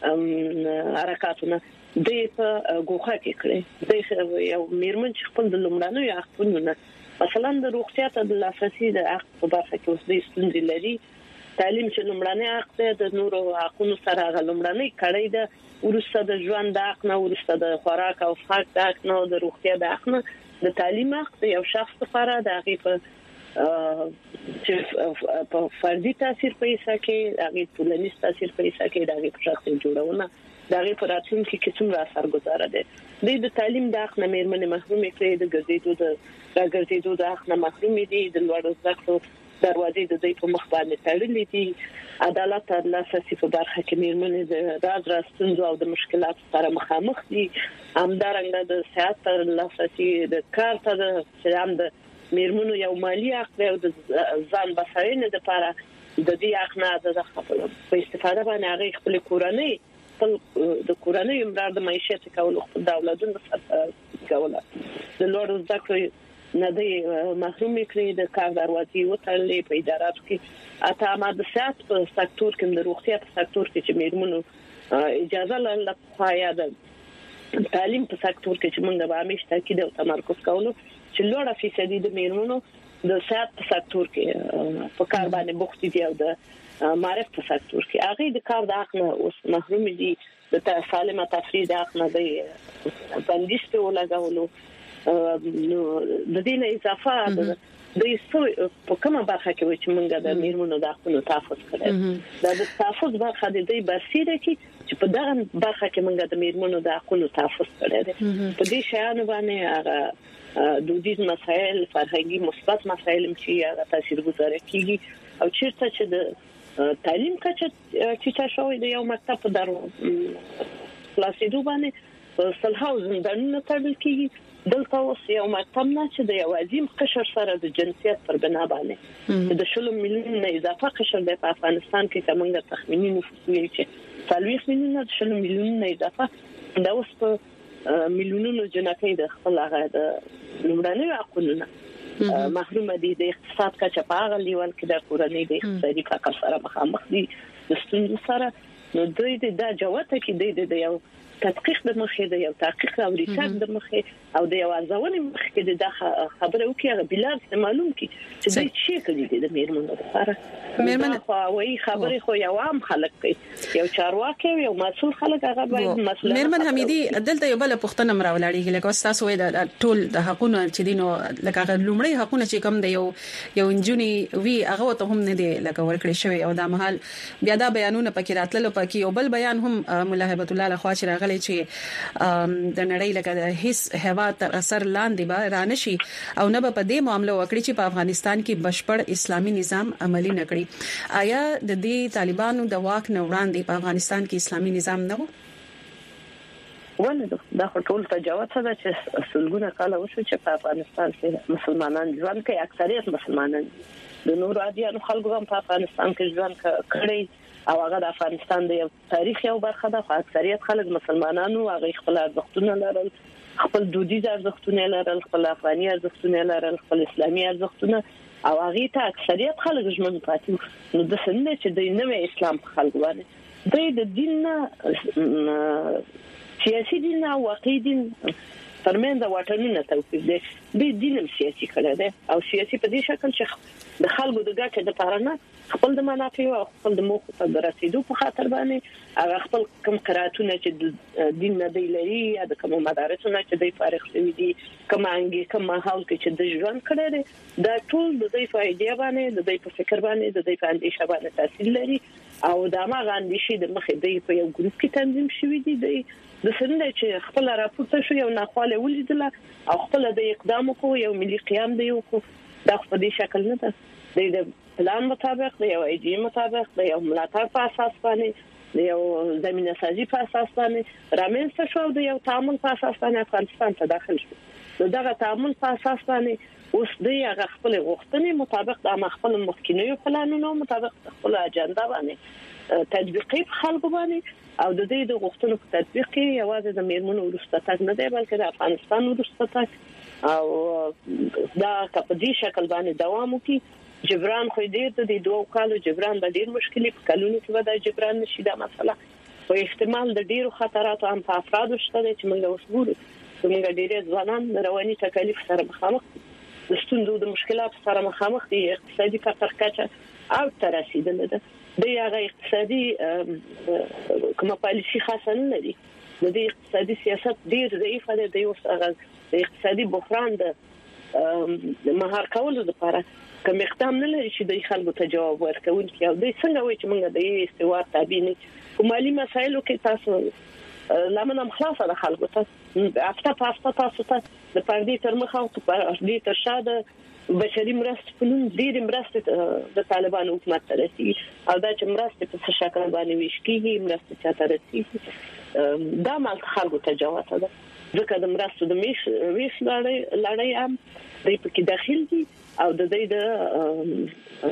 حرکتونه د په ګوخه کې کړي د یو میرمن چې خپل د لومړنیو حقوقو نه مثلا د روغتیا ته د لاسرسي د حق په برخه کې اوس د ستونزې لري تعلیم چې لومړنی حق د نورو حقوقو سره غلمړنی کړي د ورسته د ژوند د حق نه ورسته د خوراک او څښاک د حق نه د روغتیا د حق نه د تعلیم حق یو شخص لپاره د هغه چې په فردي تاثیر پیسې کې هغه ټولنیز تاثیر پیسې کې د هغه شخصي جوړونه د هغه پر راتلونکي کې څومره اثر گذاره ده د تعلیم د حق نه مېرمنې محرومې کړي د ګرځېدو د حق نه محرومې دي د لوړو زده کړو دروازې د دې په مخ باندې تړلې دي عدالت د لاسرسي په برخه کې مېرمنې د راز ستونزو او د مشکلاتو سره مخامخ دي همدارنګه د صحت تر لاسرسي د کار ته د سلام د میرمنو یو مالی حق دی او د ځان بساینې لپاره د دې حق نه د خپل په استفاده باندې هغه خپل کورنۍ د کورنۍ امرار د معیشت کول خپل د اولادونو کوله د لوړ زده کړې نه دی محروم کړي د کار دروازې وتړلې په اداراتو کې اته ما د صحت په سکتور کې د روغتیا په سکتور کې چې میرمنو اجازه لرله پایا د تعلیم په سکتور کې چې موږ به همیشه تاکید او تمرکز کوو چې لوړه فیصدي د میرمنو د صحت په سکتور کې په کار باندې بوخت دي او د معرفت په سکتور کې هغه د کار د حق نه اوس محروم دي د سالمه تفریح د حق نه دی بندیز په ولګولو د دې نه اضافه د په کومه برخه کې چې موږ د میرمنو د حقوقو تحفظ کړو دا د تحفظ برخه د دې برسیره کې چې په دغه برخه کې موږ د میرمنو د حقوقو تحفظ کړو په دې شیانو باندې هغه دودیز مسائل فرهنګي مثبت مسائل چې هغه تاثیرګذار کیږي او چیرته چې د تعلیم کچه چې شوی د یو مکتب درو خلاصېدو باندې صلحاو زندانونه تړل کیږي دلته اوس یو مطلب نه چې د یو عظیم قشر سره د جنسیت پر بنا باندې د 10 میلیون نه اضافه قشر د افغانستان کې کومه تخمینی نفوس ویل چې 40 میلیون نه 10 میلیون نه اضافه دا اوس په میلیونونو جنکې د خپل هغه د لومړنۍ حقوقونه محروم دي د اقتصاد کچه په هغه لیول کې د کورنۍ د اقتصادي فقر سره مخامخ دي د ستونزو سره نو دوی د جوته کې د یو تحقیق د مخې د یو تحقیق او ریسرچ د مخې او د یو ارزونې مخې د خبره وکړه بلار معلوم کی چې د چی کړي د میرمنو لپاره میرمن خو خبره خو یو عام خلک کوي یو چارواکي یو مسؤل خلک هغه باید مسؤل میرمن حمیدي دلته یو بل پښتنه مراولړي لکه تاسو وایي د ټول د حقوقو چې دینو لکه لومړی حقوقونه چې کوم د یو انجونی وی هغه ته هم نه دی لکه ورکړی شوی او د محل بیا دا بیانونه پکې راتلل پکې یو بل بیان هم مولا هیبت الله لخوا چې چې د نړۍ لکه د هیڅ هوا تر اثر لاندې به رانشي او نه په دې معاملې وکړي چې په افغانستان کې بشپړ اسلامي نظام عملی نکړي آیا د دې طالبانو د واک نه وړاندې په افغانستان کې اسلامي نظام نه وو ولې دا ټول تجاوز ده چې سلګونه کال وشو چې په افغانستان کې مسلمانان ژوند کوي اکثریت مسلمانان د نور عادیانو خلکو هم په افغانستان کې ژوند کړي او هغه د افغانستان د یو تاریخ یو برخه ده خو اکثریت خلک مسلمانانو هغه خپل ارزښتونه لرل خپل دودیز ارزښتونه لرل خپل افغاني ارزښتونه لرل خپل اسلامي ارزښتونه او هغه ته اکثریت خلک ژوند پاتې نو د سنت چې د نوې اسلام خلک باندې د دین سیاسي دین او واقعي دین ترمنځ واټنونه توپیر دي د دین سیاسي کړه ده او سیاسي په دې شکل چې د خلکو د ګټې لپاره نه خپل د منافع او خپل د موخو ته رسیدو په خاطر باندې هغه خپل کوم قراتونه چې دین نه دی لري یا د کوم مدارسونو چې دی فارغ شوی دي کوم انګي کوم حال کې چې د ژوند کړي دا ټول د دې فائدې باندې د دې په فکر باندې د دې په اندیشه باندې تاثیر لري او دا ما غاندې د مخې دی په یو ګروپ کې تنظیم شوی دی د سنده چې خپل راپورته شو یو ناخواله ولیدل او خپل د اقدام کو یو ملي قیام دی کو دا په دې شکل نه ده د پلان مطابق د یو ایډي مطابق د یو ملاتړ په اساس باندې د یو زمينه سازي په اساس باندې رامنځته شو د یو تعامل په اساس باندې افغانستان ته داخل شو دغه تعامل په اساس باندې اوس د هغه خپل غوښتنې مطابق د خپل مخکینیو پلانونو مطابق خپل اجنډا باندې تطبیقي خلکو باندې او د دې د غوښتنو په تطبیق کې یوازې د میرمنو ورسته تک نه دی بلکې د افغانستان ورسته تک او دا په دې شکل باندې دوام وکړي جبران خو دې د 2 کالو جبران د ډیر مشکلې په کلونو کې ودا جبران نشي دا مسله او احتمال د ډیرو خطراتو هم په افرادو شته چې موږ اوس ګورو چې موږ ډیره ځوانان رواني تکالیف سره مخامخ د ستونزو د مشکلاتو سره مخامخ دي اقتصادي فقر کچه او تر رسیدل ده د هغه اقتصادي کومه پالیسي خاصه نه لري د دې اقتصادي سیاست ډیر ضعیف دی د یو د اقتصادي بحران د مهار کولو لپاره کوم اقدام نه لري چې د خلکو ته جواب ورکوي او د څنګه وایي چې موږ د استوار تابع نه کومالي مسایلو کې تاسو لمن هم خلاصه د خلکو ته افته تاسو ته د پردي تر مخه او د تر شاده بشري مرستې په نوم ډېر مرستې د طالبان حکومت ته رسي او دا چې مرستې په څه شکل باندې ویش کیږي مرستې چاته رسي دا مال خلکو ته جواب ده ځکه د مرستو د ویش لړۍ هم د پکې داخل دي او د دې د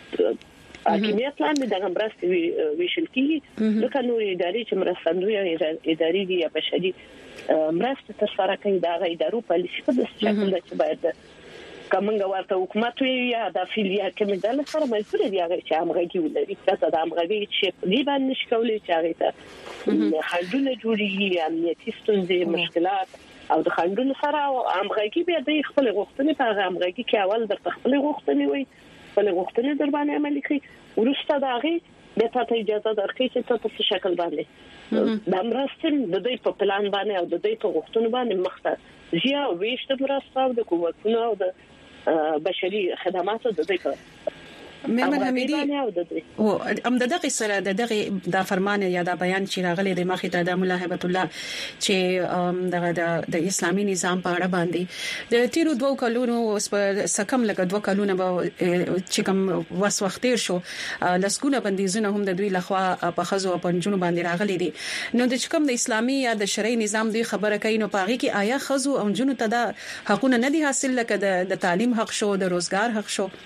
حاکمیت لاندې د مرستې ویشل کیږي ځکه نو اداري چې مرستندوی اداري دي یا بشري مرستې تر سره کوي دا غي ادارو پالیسي په داسې شکل چې باید کومه ورته حکومت وي یا د فیلیا کې مدل سره مسؤل دي هغه چې امغږي ولري تاسو د امغږي چې دی باندې نشکولې چې هغه ته حلونه جوړیږي امنیتي ستونزې مشکلات او د خندونو سره امغږي بیا د خپل غوښتنې په امغږي کې اول د خپل غوښتنې وي خپل غوښتنې در باندې عملي کړي ورسته دا غي د تاسو اجازه درکړي چې تاسو په شکل باندې د مرستې د دې په پلان باندې او د دې په غوښتنو باندې مخته ځیا ویشت مرسته او د کومکونو او د بشري خدماتو د دې مېرمن حمیدي او ام دغه سره د فرمان یا د بیان چې راغلي د مخې ته د مولا هیبت الله چې دغه د اسلامي نظام په اړه باندې د تیرو 2 کلونو اوس په سکم لکه 2 کلونه به چې کوم وخت تیر شو لسګونه بندیزونه هم د دوی لخوا په خزو او پنځونو باندې راغلي دي نو د کوم د اسلامي یا د شرعي نظام دوی خبره کوي نو پاغي کې آیا خزو او جنو ته د حقونه نه دي حاصل لکه د تعلیم حق شو د روزګار حق شو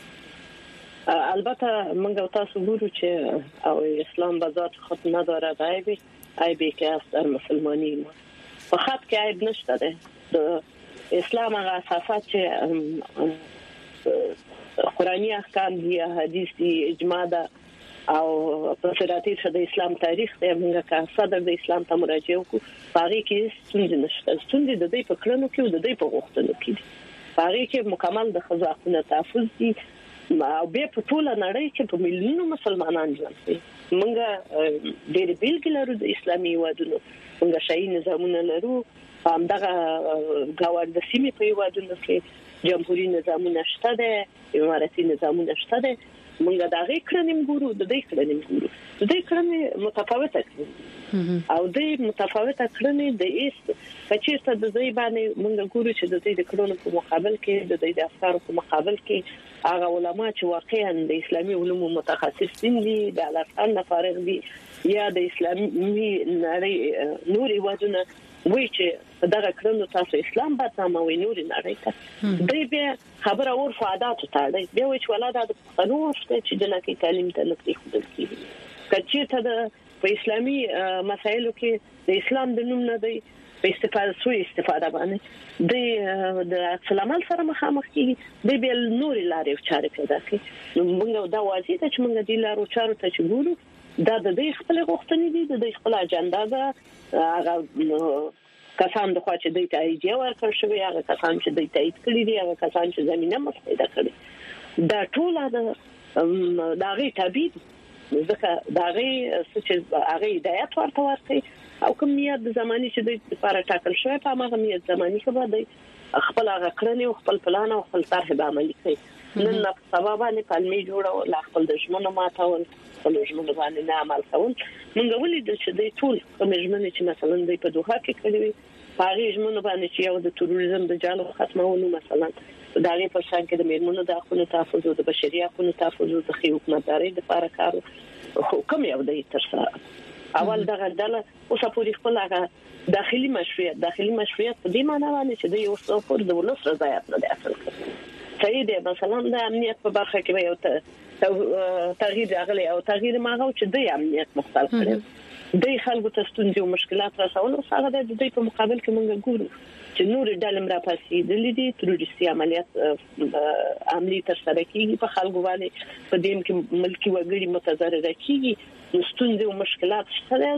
البته موږ تاسو ګورو چې او اسلام بذات خود نداره عیبی که است در مسلمانی ما په خط کې عیب نشته ده اسلام هغه اساسات چې قرآنی احکام دي حدیث دي اجماع ده او په سراتی د اسلام تاریخ ته موږ که صدر د اسلام ته مراجعه وکړو باغی کې ستونزې نشته ستونزې د دې په کړنو کې او د دې په غوښتنو کې باغی کې مکمل د خزاقونه تحفظ دي او به په ټوله نړۍ کې په ملیونونو مسلمانان ژوند کوي موږ ډېر بیلګې لرو د اسلامي هیوادونو موږ شاهي نظامونه لرو همدغه ګاونډ د سیمې په هیوادونو کې جمهوریت نظامونه شته ده اماراتي نظامونه شته ده موږ دا غي کړنیم ګورو د دې کړنیم ګورو د دې کړنې متفاوته او د متفاوته کړنې د ایست کچېرته د دې باندې موږ ګورو چې د دې کړنو په مقابل کې د دې افکار په مقابل کې هغه علما چې واقعا د اسلامي علومو متخصصین دي د الافغان فارغ دي یا د اسلامي نړۍ نوري ودونه وایي چې دغه کړنو تاسو اسلام بدناموي نوري نړۍ ته دوی به خبره اور فعادات ته دی وایي چې ولادت د قانون وشته چې د لکه تعلیم ته لکه خودل کیږي کچې ته د په اسلامي مسایلو کې د اسلام د نوم نه دی په استفاده باندې د اسلام سره مخامخ کیږي د بیل نور لارې چارې پیدا کوي نو موږ دا واځي چې موږ د لارو چارو ته چې ګورو دا د دې خپل غوښتنې دي د خپل اجنډا ده هغه کسان د خوا چې د تایید ورکړ شوی هغه کسان چې د تایید کړی دي هغه کسان چې زمينه مساعده کړي دا ټول د هغه تبعید ځکه دا غي چې هغه هدایت ورکړي او کوم نیت د زماني چې د لپاره ټاکل شوی په هغه نیت زماني کې باندې خپل هغه کړنی او خپل پلان او خپل طرح به عملي کوي نن په سبب باندې پلمې جوړول لا خپل دشمنو ماتول خپل دشمنو باندې نه عمل کول موږ ولې چې د ټول کوم ژمنې چې مثلا د په دوحه کې کړی هغه ژمنو باندې چې یو د تروریزم د جالو ختمولو مثلا دا غي په شان کې د میرمنو د حقوقو تحفظ او د بشري حقوقو تحفظ او د حکومتداري لپاره کار کوم یو دی تر څو اول دغه ډله اوس په خپل هغه داخلي مشروعیت په دې معنی باندې چې د یو څو د ولس رضایت نه دی اصل صحیح دی مثلا د امنیت په برخه کې یو تغییر راغلی او تغییر ماغو چې د امنیت مختلف کړي د خلکو ته ستونزې او مشکلات راسول او هغه د دې په مقابل کې موږ ګورو چې نور ډلې را پاسې د لیدي تروریستي عملیات عملی تر سره کیږي په خلکو باندې په دې کې ملکی وګړي متضرر کیږي ستونزې او مشکلات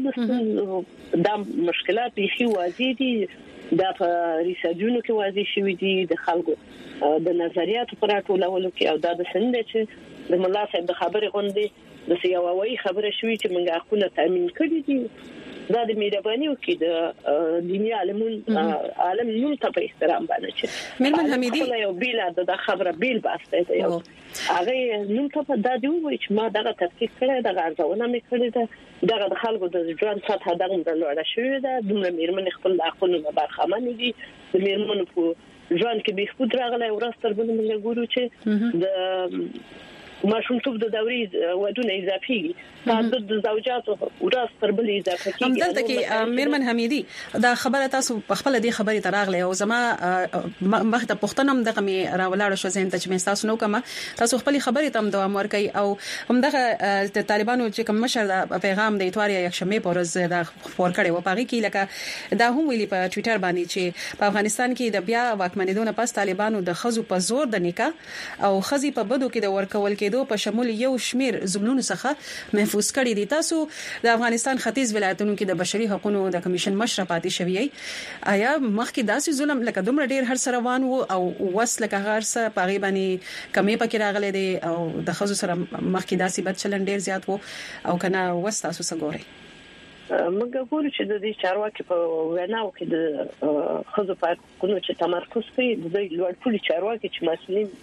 شته د مشکلات یې واضح دي د ریسرچونو کې واضح شوی دي د خلکو د نظریاتو پر ټولولو کې او د سند چې د ملا صاحب د خبرې غونډې د سیاوي خبره شوی چې موږ حقونه تامین کړی دي دا د مهرباني او کې د دیني عالم نوم ته په احترام باندې چې مېرمن حمیدي یو بیل د خبره بیل باسته دی هغه نوم ته په دادی وای چې ما دغه تحقیق کړی د غرضونه مې کړی ده دغه د خلکو د ژوند سطح دغه د لوړه شوې ده دومره مېرمن خپل حقونه برخمن دي د مېرمن په ژوند کې به خود راغلی ورستر باندې موږ ګورو چې د ماشومتوب د دورې ودونه اضافي تعدد د زوجات وراث تر بل اضافه کیږي همدلته کې مېرمن حمیدي دا خبره تاسو په خپل دې خبرې تراغله او زما مخته پښتنم دغه می راولاړ شو زین ته چې تاسو نو کما تاسو خپل خبرې تم دوام ورکي او همدغه د طالبانو چې کوم مشر د پیغام د اتوار یک شنبه پورز د خبر کړي و پاږي کې لکه دا هم ویلي په ټوئیټر باندې چې په افغانستان کې د بیا واکمنیدو نه پس طالبانو د خزو په زور د نکاح او خزي په بدو کې د ورکول کېدو په شمول یو شمیر زملونو څخه محفوظ کړي دي تاسو د افغانستان ختیځ ولایتونو کې د بشري حقوقو د کمیشن مشر پاتې شوی آیا مخکې داسې ظلم لکه دومره ډیر هر سره روان وو او وس لکه هر څه پاغي باندې کمې پکې راغلي دي او د خزو سره مخکې داسې بد چلن ډیر زیات وو او کنه وس تاسو څنګه موږ ګورو چې د دې چارواکي په ویناو کې د خزو په حقوقو چې تمرکز کوي د لوړ پوړي چارواکي چې مسؤلین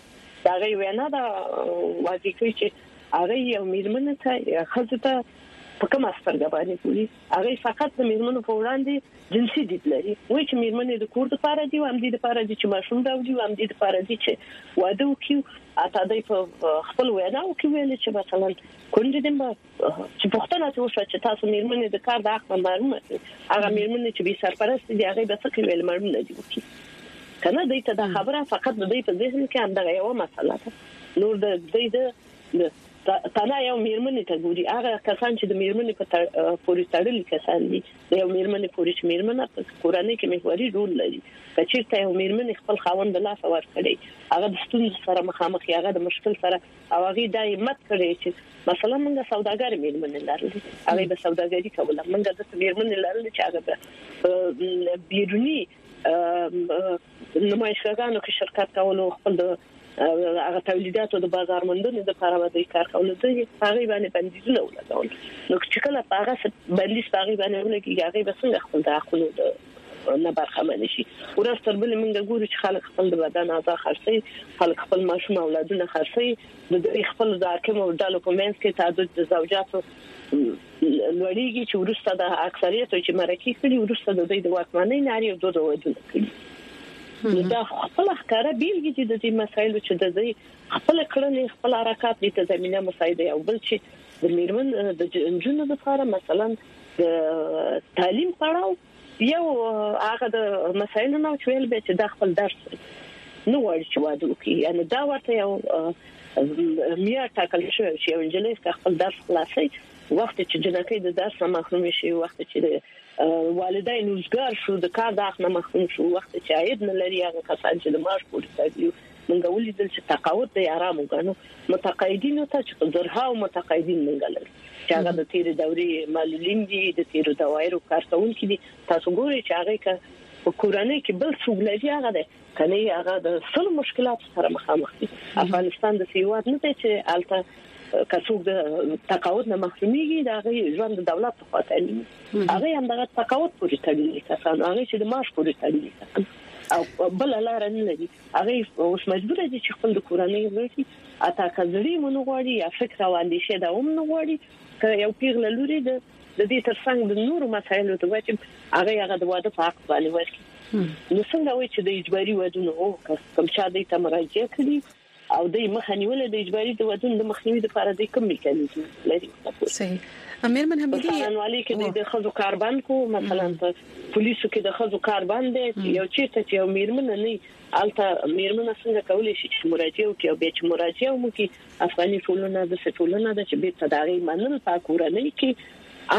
دا غي وینا دا واځي کوي چې هغه یو میرمن ته خزته په کومه سترګه باندې کوي هغه فقط د میرمنو په وړاندې جنسي دید لري وایي چې میرمنې د کور لپاره دي او هم د لپاره دي چې ماشوم راوړي او هم د لپاره دي چې واده وکړي اته د خپل ویناو کې ویل چې مثلا کونډې دم چې پښتنه ته وشو چې تاسو میرمنې د کار د حق معلومه هغه میرمنې چې به سرپرست دي هغه به څه کوي معلومه دي وکړي کنه دایته د خبره فقط د دې په ذهن کې هم دا یو مسله ده نور د دې تانا یو میرمنې ته ګوري هغه کسان چې د میرمنې په پوری تړلي کسان دي د یو میرمنې پوری چې میرمنه په کورنۍ کې محوري رول لري چې یو میرمنې خپل خاوند د لاس ور کړي هغه د ستونزې سره مخامخ هغه د مشکل سره او هغه دایمت کړي چې مثلا موږ سوداګر میرمنې لرلې هغه د سوداګري کوله موږ د میرمنې لرلې چې هغه بیرونی نمایشګانو کې شرکت کولو خپل هغه تولیداتو د بازار موندنې د لپاره د کار کولو د هغه باندې بندیزونه ولګول نو چې کله هغه بندیز هغه باندې ولګي هغه به څنګه خپل د حقوقو د نه برخمن شي ورستر بل موږ ګورو چې خلک خپل د بدن اعضاء خرڅي خلک خپل ماشوم اولادونه خرڅي د خپل د حاکم او ډالو په منځ کې تعدد د زوجاتو لوړیږي چې ورسته د اکثریت چې مرکه کړي ورسته د دوی د واکمنۍ ناري او د ودونه کړي دا خپل ښکارا بیلګې چې د دې مسایلو چې د دې خپل کړنې خپل حرکت دي ته زمينه مسایده او بل چې د میرمن د جنونو لپاره مثلا د تعلیم پړاو یو هغه د مسایلو نو چې ویل به چې د خپل درس نو ورته چې واده وکړي یعنی دا ورته یو میا ټاکل شوی چې یو انجلۍ خپل درس خلاصي وخت چې جنکې د درس محروم شي وخت چې والدین وزګار شو د کار د حق محروم شو وخت چې عاید نه لري هغه کسان چې د معاش پورې تاګي موږ ولیدل چې تقاعد د آرام وګڼو متقاعدینو ته چې درها او متقاعدین منګل چې هغه د تیر دوري معلولین دي د تیر دوایرو کارکونکي دي تاسو ګورئ چې هغه په کورنۍ کې بل څوک لري هغه ده کني هغه د ټول مشکلات سره مخامخ دي افغانستان د سیواد نه دی چې الته کڅوګ د تقاعد نه محروميږي دا غي ژوند د دولت په خاطر هغه هم د تقاعد پورې تړلي کسان هغه چې د معاش پورې تړلي کسان او بل لار نه لري هغه اوس مجبور دي چې خپل د کورنۍ ورتي اته کزري مونږ یا فکر او اندیشه دا هم نه غواړي که یو پیغله لوري د دې ترڅنګ د نورو مسایلو ته واچي هغه د واده په حق باندې ورکړي نو څنګه وایي چې د اجباري ودونو او کوم چا د تمراجع کړي او د مخنیول د اجباري د ودون د مخنیوي لپاره د کوم میکانیزم لري صحیح امیر من حمیدی قانوني کې د خزو کاربن کو مثلا په پولیسو کې د خزو کاربن دی یو چې یو میرمن نه الته میرمن څنګه کولای شي چې مراجعه وکړي او به چې مراجعه وکړي افغاني ټولنه د ټولنه د چې به تداري منل په کورنۍ کې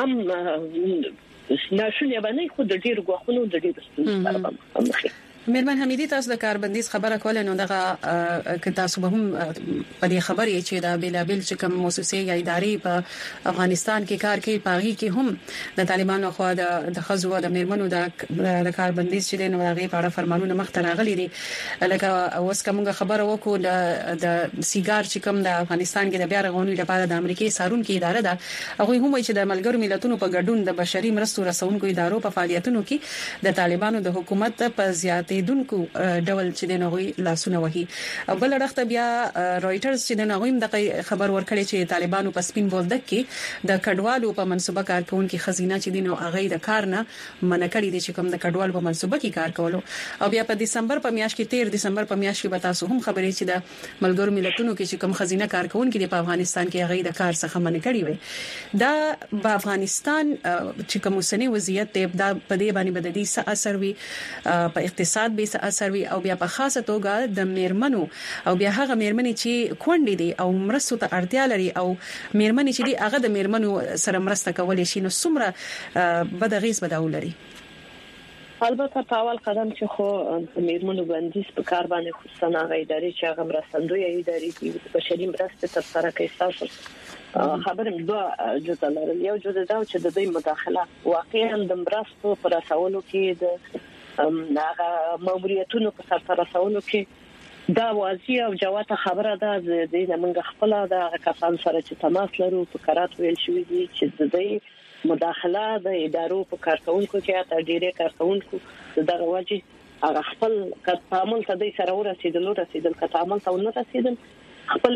ام ناشونی باندې خو د ډیر غوښنو د ډیر سره مخ میرمن حمیدی تاسو د کاربندیز خبره کوله نو دغه که تاسو به هم په دې خبرې چې دا بیلابل چې کوم مؤسسې یا ادارې په افغانستان کې کار کوي پاغي کې هم د طالبانو خو د خزو او د میرمنو د کاربندیز چې نو هغه په اړه فرمانونه مخته راغلي دي لکه اوس کومه خبره وکړو د سیګار چې کوم د افغانستان کې د بیا رغونې لپاره د امریکای سارون کې اداره ده هغه هم چې د ملګرو ملتونو په ګډون د بشري مرستو رسونکو ادارو په فعالیتونو کې د طالبانو د حکومت په زیات دونکو ډول چې د نوغي لاسونه وهي بل وخت بیا رويټرز چې د نوغي د خبر ورکړي چې طالبانو په سپین بولدک کې د کډوالو په منسوبه کارکونکو خزینه چې د نو اغه د کار نه منکړي دي چې کوم د کډوالو په منسوبه کې کار کولو او بیا په دسمبر په میاشت کې 13 دسمبر په میاشت کې به تاسو هم خبرې چې د ملګرو ملتونو کې چې کوم خزینه کارکونکو په افغانستان کې اغه د کار څخه منکړي وي دا په افغانستان چې کوم سنې وضعیت دا په دې باندې بددي څه اثر وي په اقتصاد به څه اثر وي او بیا په خاصه توګه د میرمنو او بیا هغه میرمنې چې کونډې دي او مرستو ته اړتیا لري او میرمنې چې دي هغه د میرمنو سره مرسته کولای شي نو څومره بدغیز بداول لري البته په اول قدم چې خو میرمنو بندیز په کار باندې خصوصا هغه ادارې چې هغه مرستندوی ادارې دي بشري مرسته تر سره کوي تاسو خبرم دوه جزء لري یو جزء دا چې د دې مداخله واقعا د مرستو پر اساسولو کې د هغه ماموریتونو په سر رسولو کې دا واضح او جواته خبره ده د دې موږ خپل د کسان سره چې تماس لرو په قرات ویل شوې دي چې د دې مداخله د ادارو په کارکونکو کې اته ډیره کارکونکو دغه واجب هغه خپل تعامل ته د سره ورسېدل تعامل ته ونه رسیدل خپل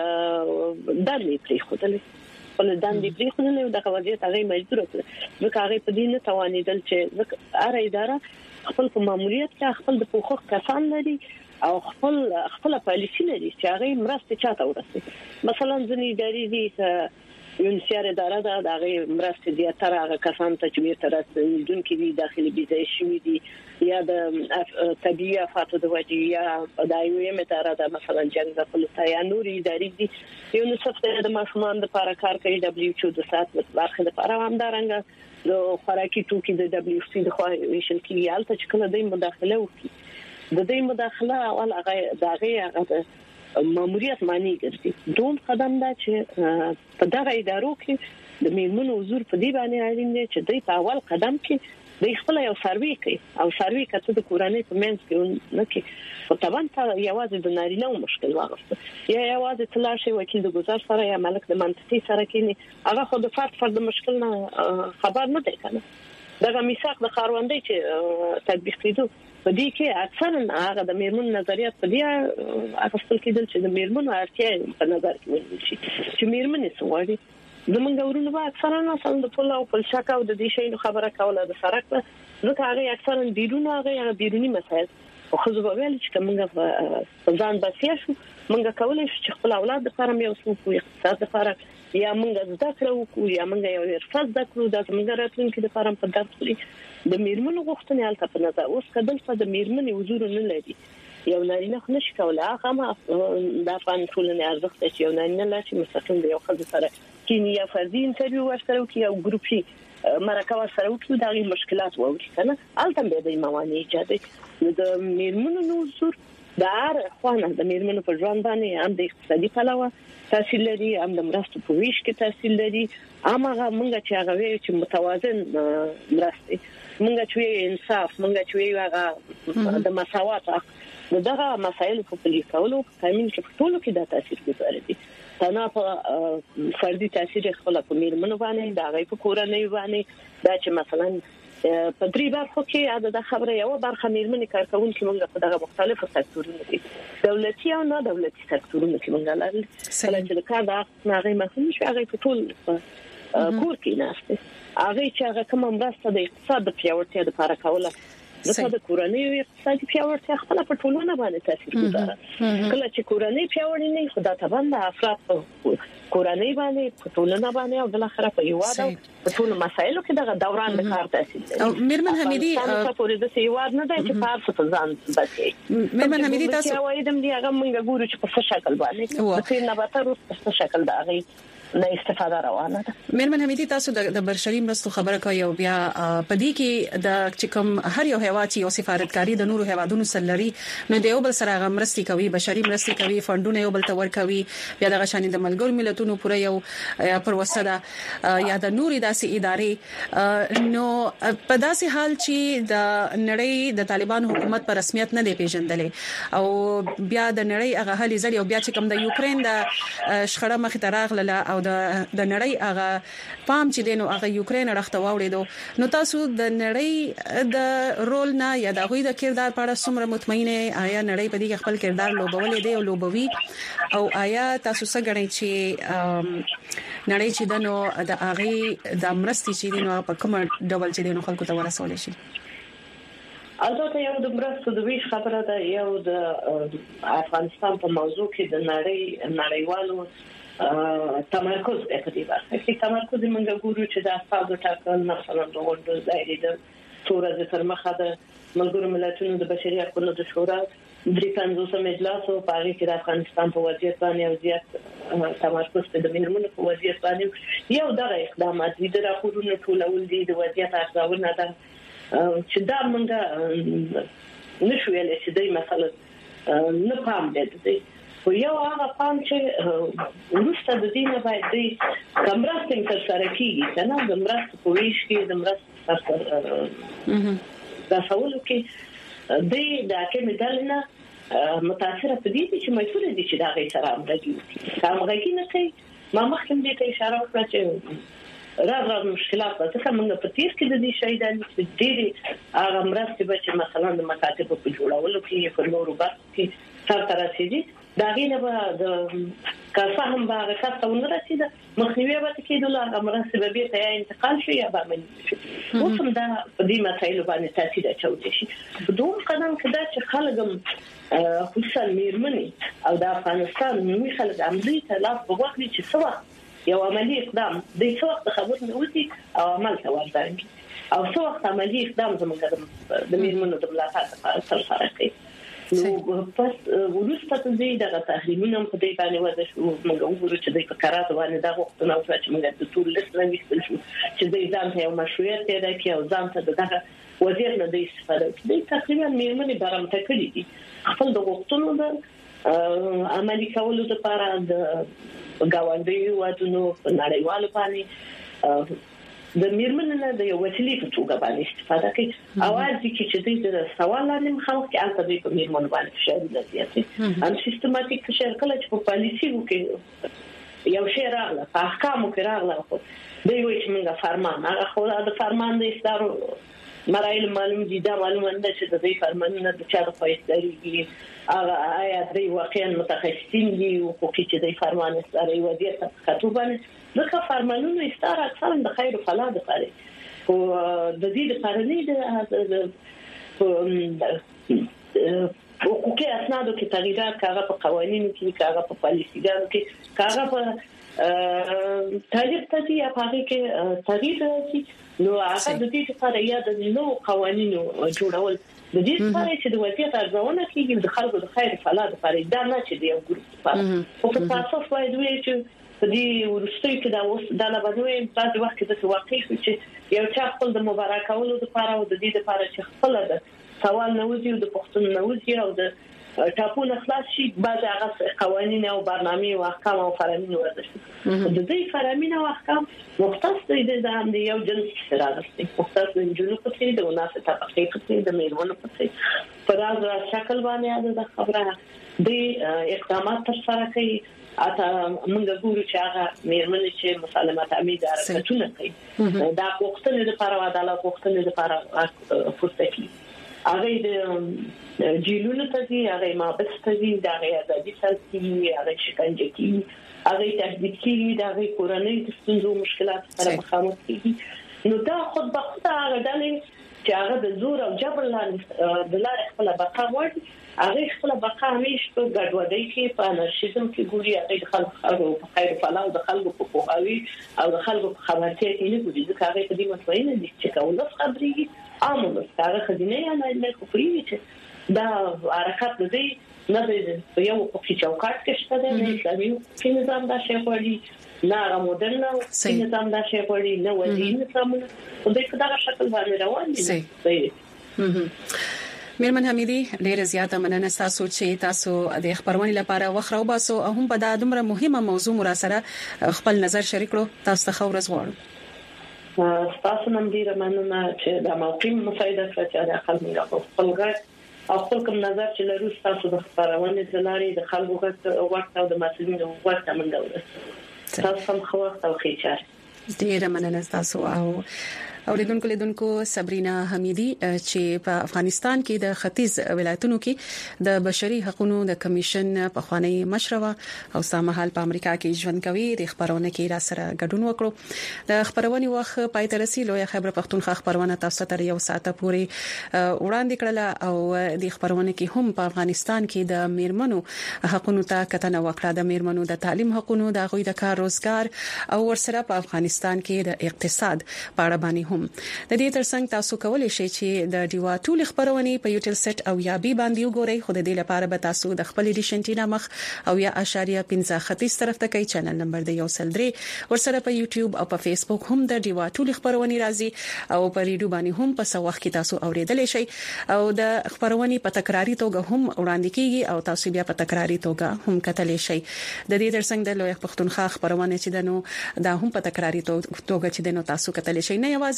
دندې پرې خوتل او د وضعیت هغه مجبور کړ ځکه هغه په دې نه توانیدل چې هر اداره خپل په ماموریت کې خپل د حقوق کسان لري او خپل پالیسی لري چې هغه مرسته چاته ورسي مثلا ځنی ادارې دي یونسیار اداره د هغه مرسته دي تر هغه کسان ته چې ترسیدون کې دي داخلي بيځای شوی دي یا د طبيعي آفاتو د وجې یا د IOM اداره د مثلا جنگ د پولیسو یا نور ادارې دي یونیسف د ماشومان لپاره کار کوي WHO د سات برخه لپاره هم دارنګ د خوراکي توکي د WFP د خوا ویشل کې یالته چې کله د مداخله وکړي د دې مداخله اول هغه د ماموریت معنی ګرځي دوم قدم دا چې په دغه ادارو کې د میرمنو حضور په دې باندې اړین دی چې د اول قدم کې د خپل یو سروي کوي او سروي کته د کورنۍ په منځ کې نه کې په طبعا ته یوازې د نارینه مشکل واغسته یا یوازې تلاشي وکیل د گزار سره یا ملک د منطقي سره کې هغه خو د فرد مشکل نه خبر نه دی کنه دغه میثاق د خاروندۍ چې تطبیق کیدو په دې کې اکثرا هغه د میرمن نظریات په دې اخستل کېدل چې د میرمنو اړتیا په نظر کې ونیول شي چې میرمنې سوالي زمونږ ورونه به اکثرا اصل د پولا او پلشاک او د دې شی خبره کوله د سرک ځکه هغه اکثرا بیرونی مسایل خو زه به ویل چې موږ په ځان بسیا شو موږ کولای شو چې خپل اولاد لپاره یو څه کوو اقتصاد لپاره یا موږ زده کړو یا موږ یو ارفض کړو د موږ راتلونکي لپاره په درس کې د میرمنو غوښتنې الته په نظر اوس کدل په د میرمنې حضور نه لري یو نارینه خو نشي کولای هغه د افغان ټولنې ارزښت چې یو نارینه لا چې مستقیم دی یو خځه سره کینیا فردي انټرویو ورسره کوي او ګروپي مرکه سره وکړو دا غي مشکلات ووري کنه الته به د موانع ایجاد د میرمنو حضور د هر خوانه د میرمنو په ژوند باندې هم د اقتصادي پلوه تاثیر لري هم د مرستو په ویش کې تاثیر لري هغه مونږ چې هغه وی چې متوازن مرستې مونږ چې انصاف مونږ چې هغه د مساوات دغه مسایل په پلي کولو تامین کې په ټولو کې د تاثیر ګذار دي تنه په فردي تاثیر خپل په میرمنو باندې دا غي په کورنۍ باندې دا چې مثلا په درې برخو کې د خبره یو برخه میرمنې کارکونکو موږ په دغه مختلفو سکتورونو کې دولتي او نه دولتي سکتورونو کې موږ لرل چې د کار د هغه مخنیوي شي هغه په ټول کور کې ناشته هغه چې هغه کوم مرسته د اقتصاد د پیاوړتیا لپاره کوله د کورنۍ اقتصادي پیاوړتیا خپل په ټولنه باندې تاثیر ګذاره کله چې کورنۍ پیاوړې نه خو دا تبند افراد کورنۍ باندې په ټولنه باندې او بل اخره په یواد په ټول مسایلو کې دغه دوران د کار تاثیر لري او میرمن حمیدي تاسو پورې د یواد نه دی چې پارس په ځان بچي میرمن حمیدي تاسو وایم دی هغه موږ ګورو چې په څه شکل باندې په نه به تر په شکل دا غي نه استفاده روانه ده میرمن حمیدي تاسو د بشري مرستو خبره کوي او بیا پدې کې د چکم هر یو هیواد چې یو سفارتکاری د نورو هیوادونو سره لري نو د یو بل سره مرستي کوي بشري مرستي کوي فندونه یو بل ته ورکوي بیا د غشانې د ملګرو ملتونو پورې یو پر وسره یا د نوري داسې ادارې نو په داسې حال چې د نړۍ د طالبان حکومت پر رسمیت نه دی پیژندلې او بیا د نړۍ هغه هلي ځل او بیا چې کوم د یوکرين د شخړه مخ ته راغله او د نړۍ هغه پام چې دینو هغه یوکرين راخته واوړېدو نو تاسو د نړۍ د رول نه یا د غوي د کردار په اړه څومره مطمئنه آیا نړۍ په دې خپل کردار لوبولې دی او لوبوي او آیا تاسو څنګه غواړئ چې نړۍ چې دنو د هغه د مرستې چې دینو په کوم ډول چې دینو خلکو ته ورسول شي البته یو د مرستو د ویش خبره ده یو د افغانستان په موضوع کې د نړیوالو تمرکز د دې برخه کې تمرکز موږ ګورو چې د اساسو ټاکل مثلا د وګړو ځای د تورز تر مخه د ملګرو ملتونو د بشري حقوقو د شورا د 50 مجلس او پاري کې د افغانستان په وضعیت باندې او زیات تمرکز د میرمنو په وضعیت باندې یو دغه اقدامات د راپورونو ټولول دي د وضعیت ارزونه ده چې دا موږ نشو ویلای چې د مثلا نه پام دي خو یو هغه پام چې ورسته د دې نه باید د کمرستم تر سره کیږي کنه د مرست په ویش کې د مرست دا سوالو کې د داکې مدلنه متاثره په دې چې مسؤل دي چې دا غي سره امرګي همغږي نه کوي ما مخکې دې ته اشاره وکړه چې راز مشکلات څه موږ په تیر کې د دې شهیدانو چې ډېری هغه مرستې به چې مثلا د مکاتب په جوړولو کې په نورو برخو کې سره رسیدي دا غینه به د کافه هم به کافه ونرسیده مخنیوي به کېدل هغه مرستې به به ته انتقال شي یا به منځ شي اوس هم دا په دې مسایلو باندې تاکید اچول شي دوه قدم کدا چې خلګم خصوصا میرمنې او د افغانستان نومي خلک عملي ته لاس په وخت چې څو یو عملی اقدام د څو وخت خبرې نوتی او عمل ته ورځي او څو وخت عملی اقدام زموږ د میرمنو د ملاتړ لپاره سره کوي نو پس ورسته دې د تحریمونو په دې باندې وځي شو موږ وګورو چې د فقرات باندې دا وختونه او چې موږ د ټول لیست نه وستل شو چې د ځان ته یو مشروعیت پیدا کړي او ځان ته دغه وزیر نه د استفاده کوي تقریبا میرمنې برمته کړي دي خپل د وختونو د عملی کولو لپاره د غاوندې وادونو نړیوال باندې د میرمنو نه د یو وسیلې په توګه باندې استفاده کوي اواز دي چې د سوال لاندې مخاوت کې البته د میرمنو باندې فشار زیاتې هم سیستماتیک فشار کله چې په پالیسي کې یو شی راغله په احکامو کې راغله خو دوی وایي چې موږ فرمان هغه خو د فرمان د اصدارو مراحل معلوم دي دا معلومه ده چې د دې فرمانونه د چا په استداري هغه آیا د واقعا متخصصین دي او چې د فرمان اصداري ودی ته خطوبانه دغه فرمانونه اصدار اکثر د خیر او فلاح لپاره او د دې لپاره نه د حقوقي اسنادو کې تغییرات کاغه په قوانینو کې کاغه په پالیسیانو کې کاغه په تغییر تدي هغه کې تغییر راځي نو هغه د دې لپاره یا د نو قوانینو جوړول د دې لپاره چې د وضعیت ارزونه کیږي د خلکو د خیر فلاح لپاره دا نه چې د یو ګروپ لپاره او په تاسو وایي چې په دې ورستۍ کې دا اوس د لبنوي په وخت کې د واقعي چې یو چا خپل د مبارکولو لپاره او د دې لپاره چې خپل د سوال نوځي او د پښتون نوځي او د ټاپونه خلاص شي بعض هغه قوانين او برنامه او احکام او فرامین ورته د دې فرامین او احکام مختص دي د یو جنس سره راځي مختص د جنو په څیر د وناسه طبقه په څیر د میرمنو په څیر فراز را شکل باندې د خبره د اقدامات تر سره کوي اته موږ ګورو چې هغه میرمنې چې مسالمت امید حرکتونه کوي دا وختونه د لپاره عدالت وختونه د لپاره فرصتي هغه د جیلونو ته دي هغه مابس ته دي دا غیادي ساتي هغه شکنجه کوي هغه تهدید کوي دا غي کورنۍ د ستونزو مشکلات سره مخامخ کیږي نو دا خود به خود هغه ډلې چې هغه د زور او جبر لاندې د لارې خپل بقا وړي هغه خپل بقا همیش په ګډوډۍ کې په انارشیزم کې ګوري هغه د خلکو په خیر فلاح او د خلکو په پوهاوي او د خلکو په خبرتیا کې نه ګوري ځکه هغه په دې مطمئن دي چې کولف خبري عامه ستاره خدینه یا نه خبري چې دا حرکت دی نه دی یو په چوکاټ کې شته دی اسلامي نظام دا شی وړي نه مدرن نظام دا شی وړي نه ودی نظامونه او د کډه شکل باندې روان دي میرمن حمیدي ډېر زیاته مننه تاسو چې تاسو د خبرونې لپاره وخت راوباسو او هم په دا دومره مهمه موضوع مر سره خپل نظر شریک کړو تاسو ته خورز غواړم تاسو نن ډیر مننه چې دا موقع مساعده کړی چې د خلکو خپلګر او خپل کوم نظر چې لرو تاسو د خبرونې زلاري د خلکو وخت او د مسؤلینو وخت منډول تاسو هم خو وخت او خیر ډیر مننه تاسو او اوریدونکو صبرینا حمیدي چې په افغانستان کې د ختیځ ولایتونو کې د بشري حقوقو د کمیشن په خوانی مشروع او سامحال په امریکا کې ژوند کوي د خبرونه کې را سره ګډون وکړو د خبرونه وخت پای تر رسیدو لوی خبر پښتونخوا خبرونه تاسو ته یو ساعت پورې وړاندې کړل او د خبرونه کې هم په افغانستان کې د میرمنو حقوقو ته کتنه وکړه د میرمنو د تعلیم حقوقو د غوي د کار روزګار او ورسره په افغانستان کې د اقتصاد په اړه باندې د دې ترڅنګ تاسو کولای شئ چې د ډیوا ټول خبرونه په یوټل سټ او یا بي باندې وګورئ خو د دې لپاره به تاسو د خپل ایډیشن ټینا مخ او یا اشاریه 15 طرف ته کوي چینل نمبر د یو سلدري ورسره په یوټیوب او په فیسبوک هم د ډیوا ټول خبرونه راځي او په ریډیو باندې هم په سوخ کې تاسو اوریدلای شئ او د خبرونه په تکراری توګه هم وړاندې کیږي او تاسو بیا په تکراری توګه هم کتلی شئ د دې ترڅنګ د لوی پښتونخوا خبرونه چې دنو دا هم په تکراری توګه چې دنو تاسو کتلی شئ نه یوازې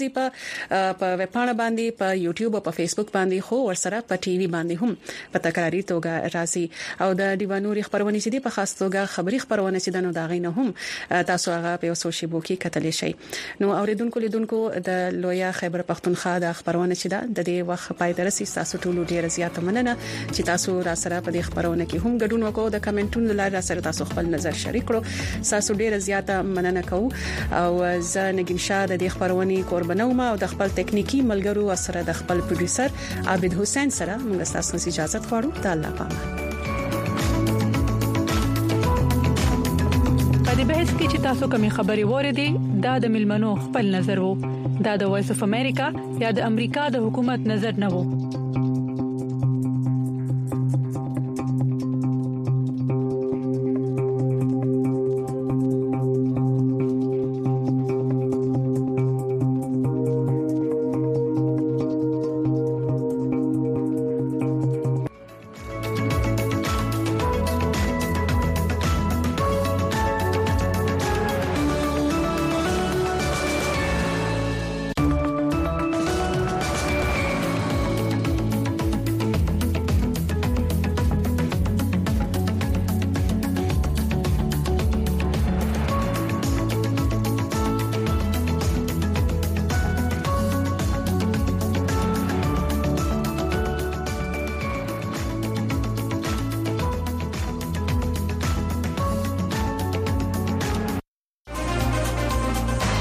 راځي په ویب پاڼه باندې په یوټیوب او په فیسبوک باندې خو ورسره په ټي وي باندې هم په تکراری توګه راځي او د دیوانوري خبرونه چې په خاص توګه خبري خبرونه چې د نو داغینه هم تاسو هغه په سوشل میډیا کې کتلی شئ. نو اوریدونکو لیدونکو د لویا خیبر پختونخوا د خبرونه چې د دې وخت پای درسي تاسو ټول ډیر زیات مننه چې تاسو را سره په دې خبرونه کې هم ګډون وکړو. د کمنټونو لاره سره تاسو خپل نظر شریک کړو. تاسو ډیر زیات مننه کوم او زه نګین شاه د دې خبرونې قربانو ما او د خپل ټکنیکی ملګرو سره د خپل پروډوسر عابد حسین سره موږ تاسو ته اجازه غواړو. د الله پامان. په دې بحث کې چې تاسو کومې خبرې وریدي دا د ملمنو خپل نظر وو. دا د وایس اف امریکا یا د امریکا د حکومت نظر نه وو.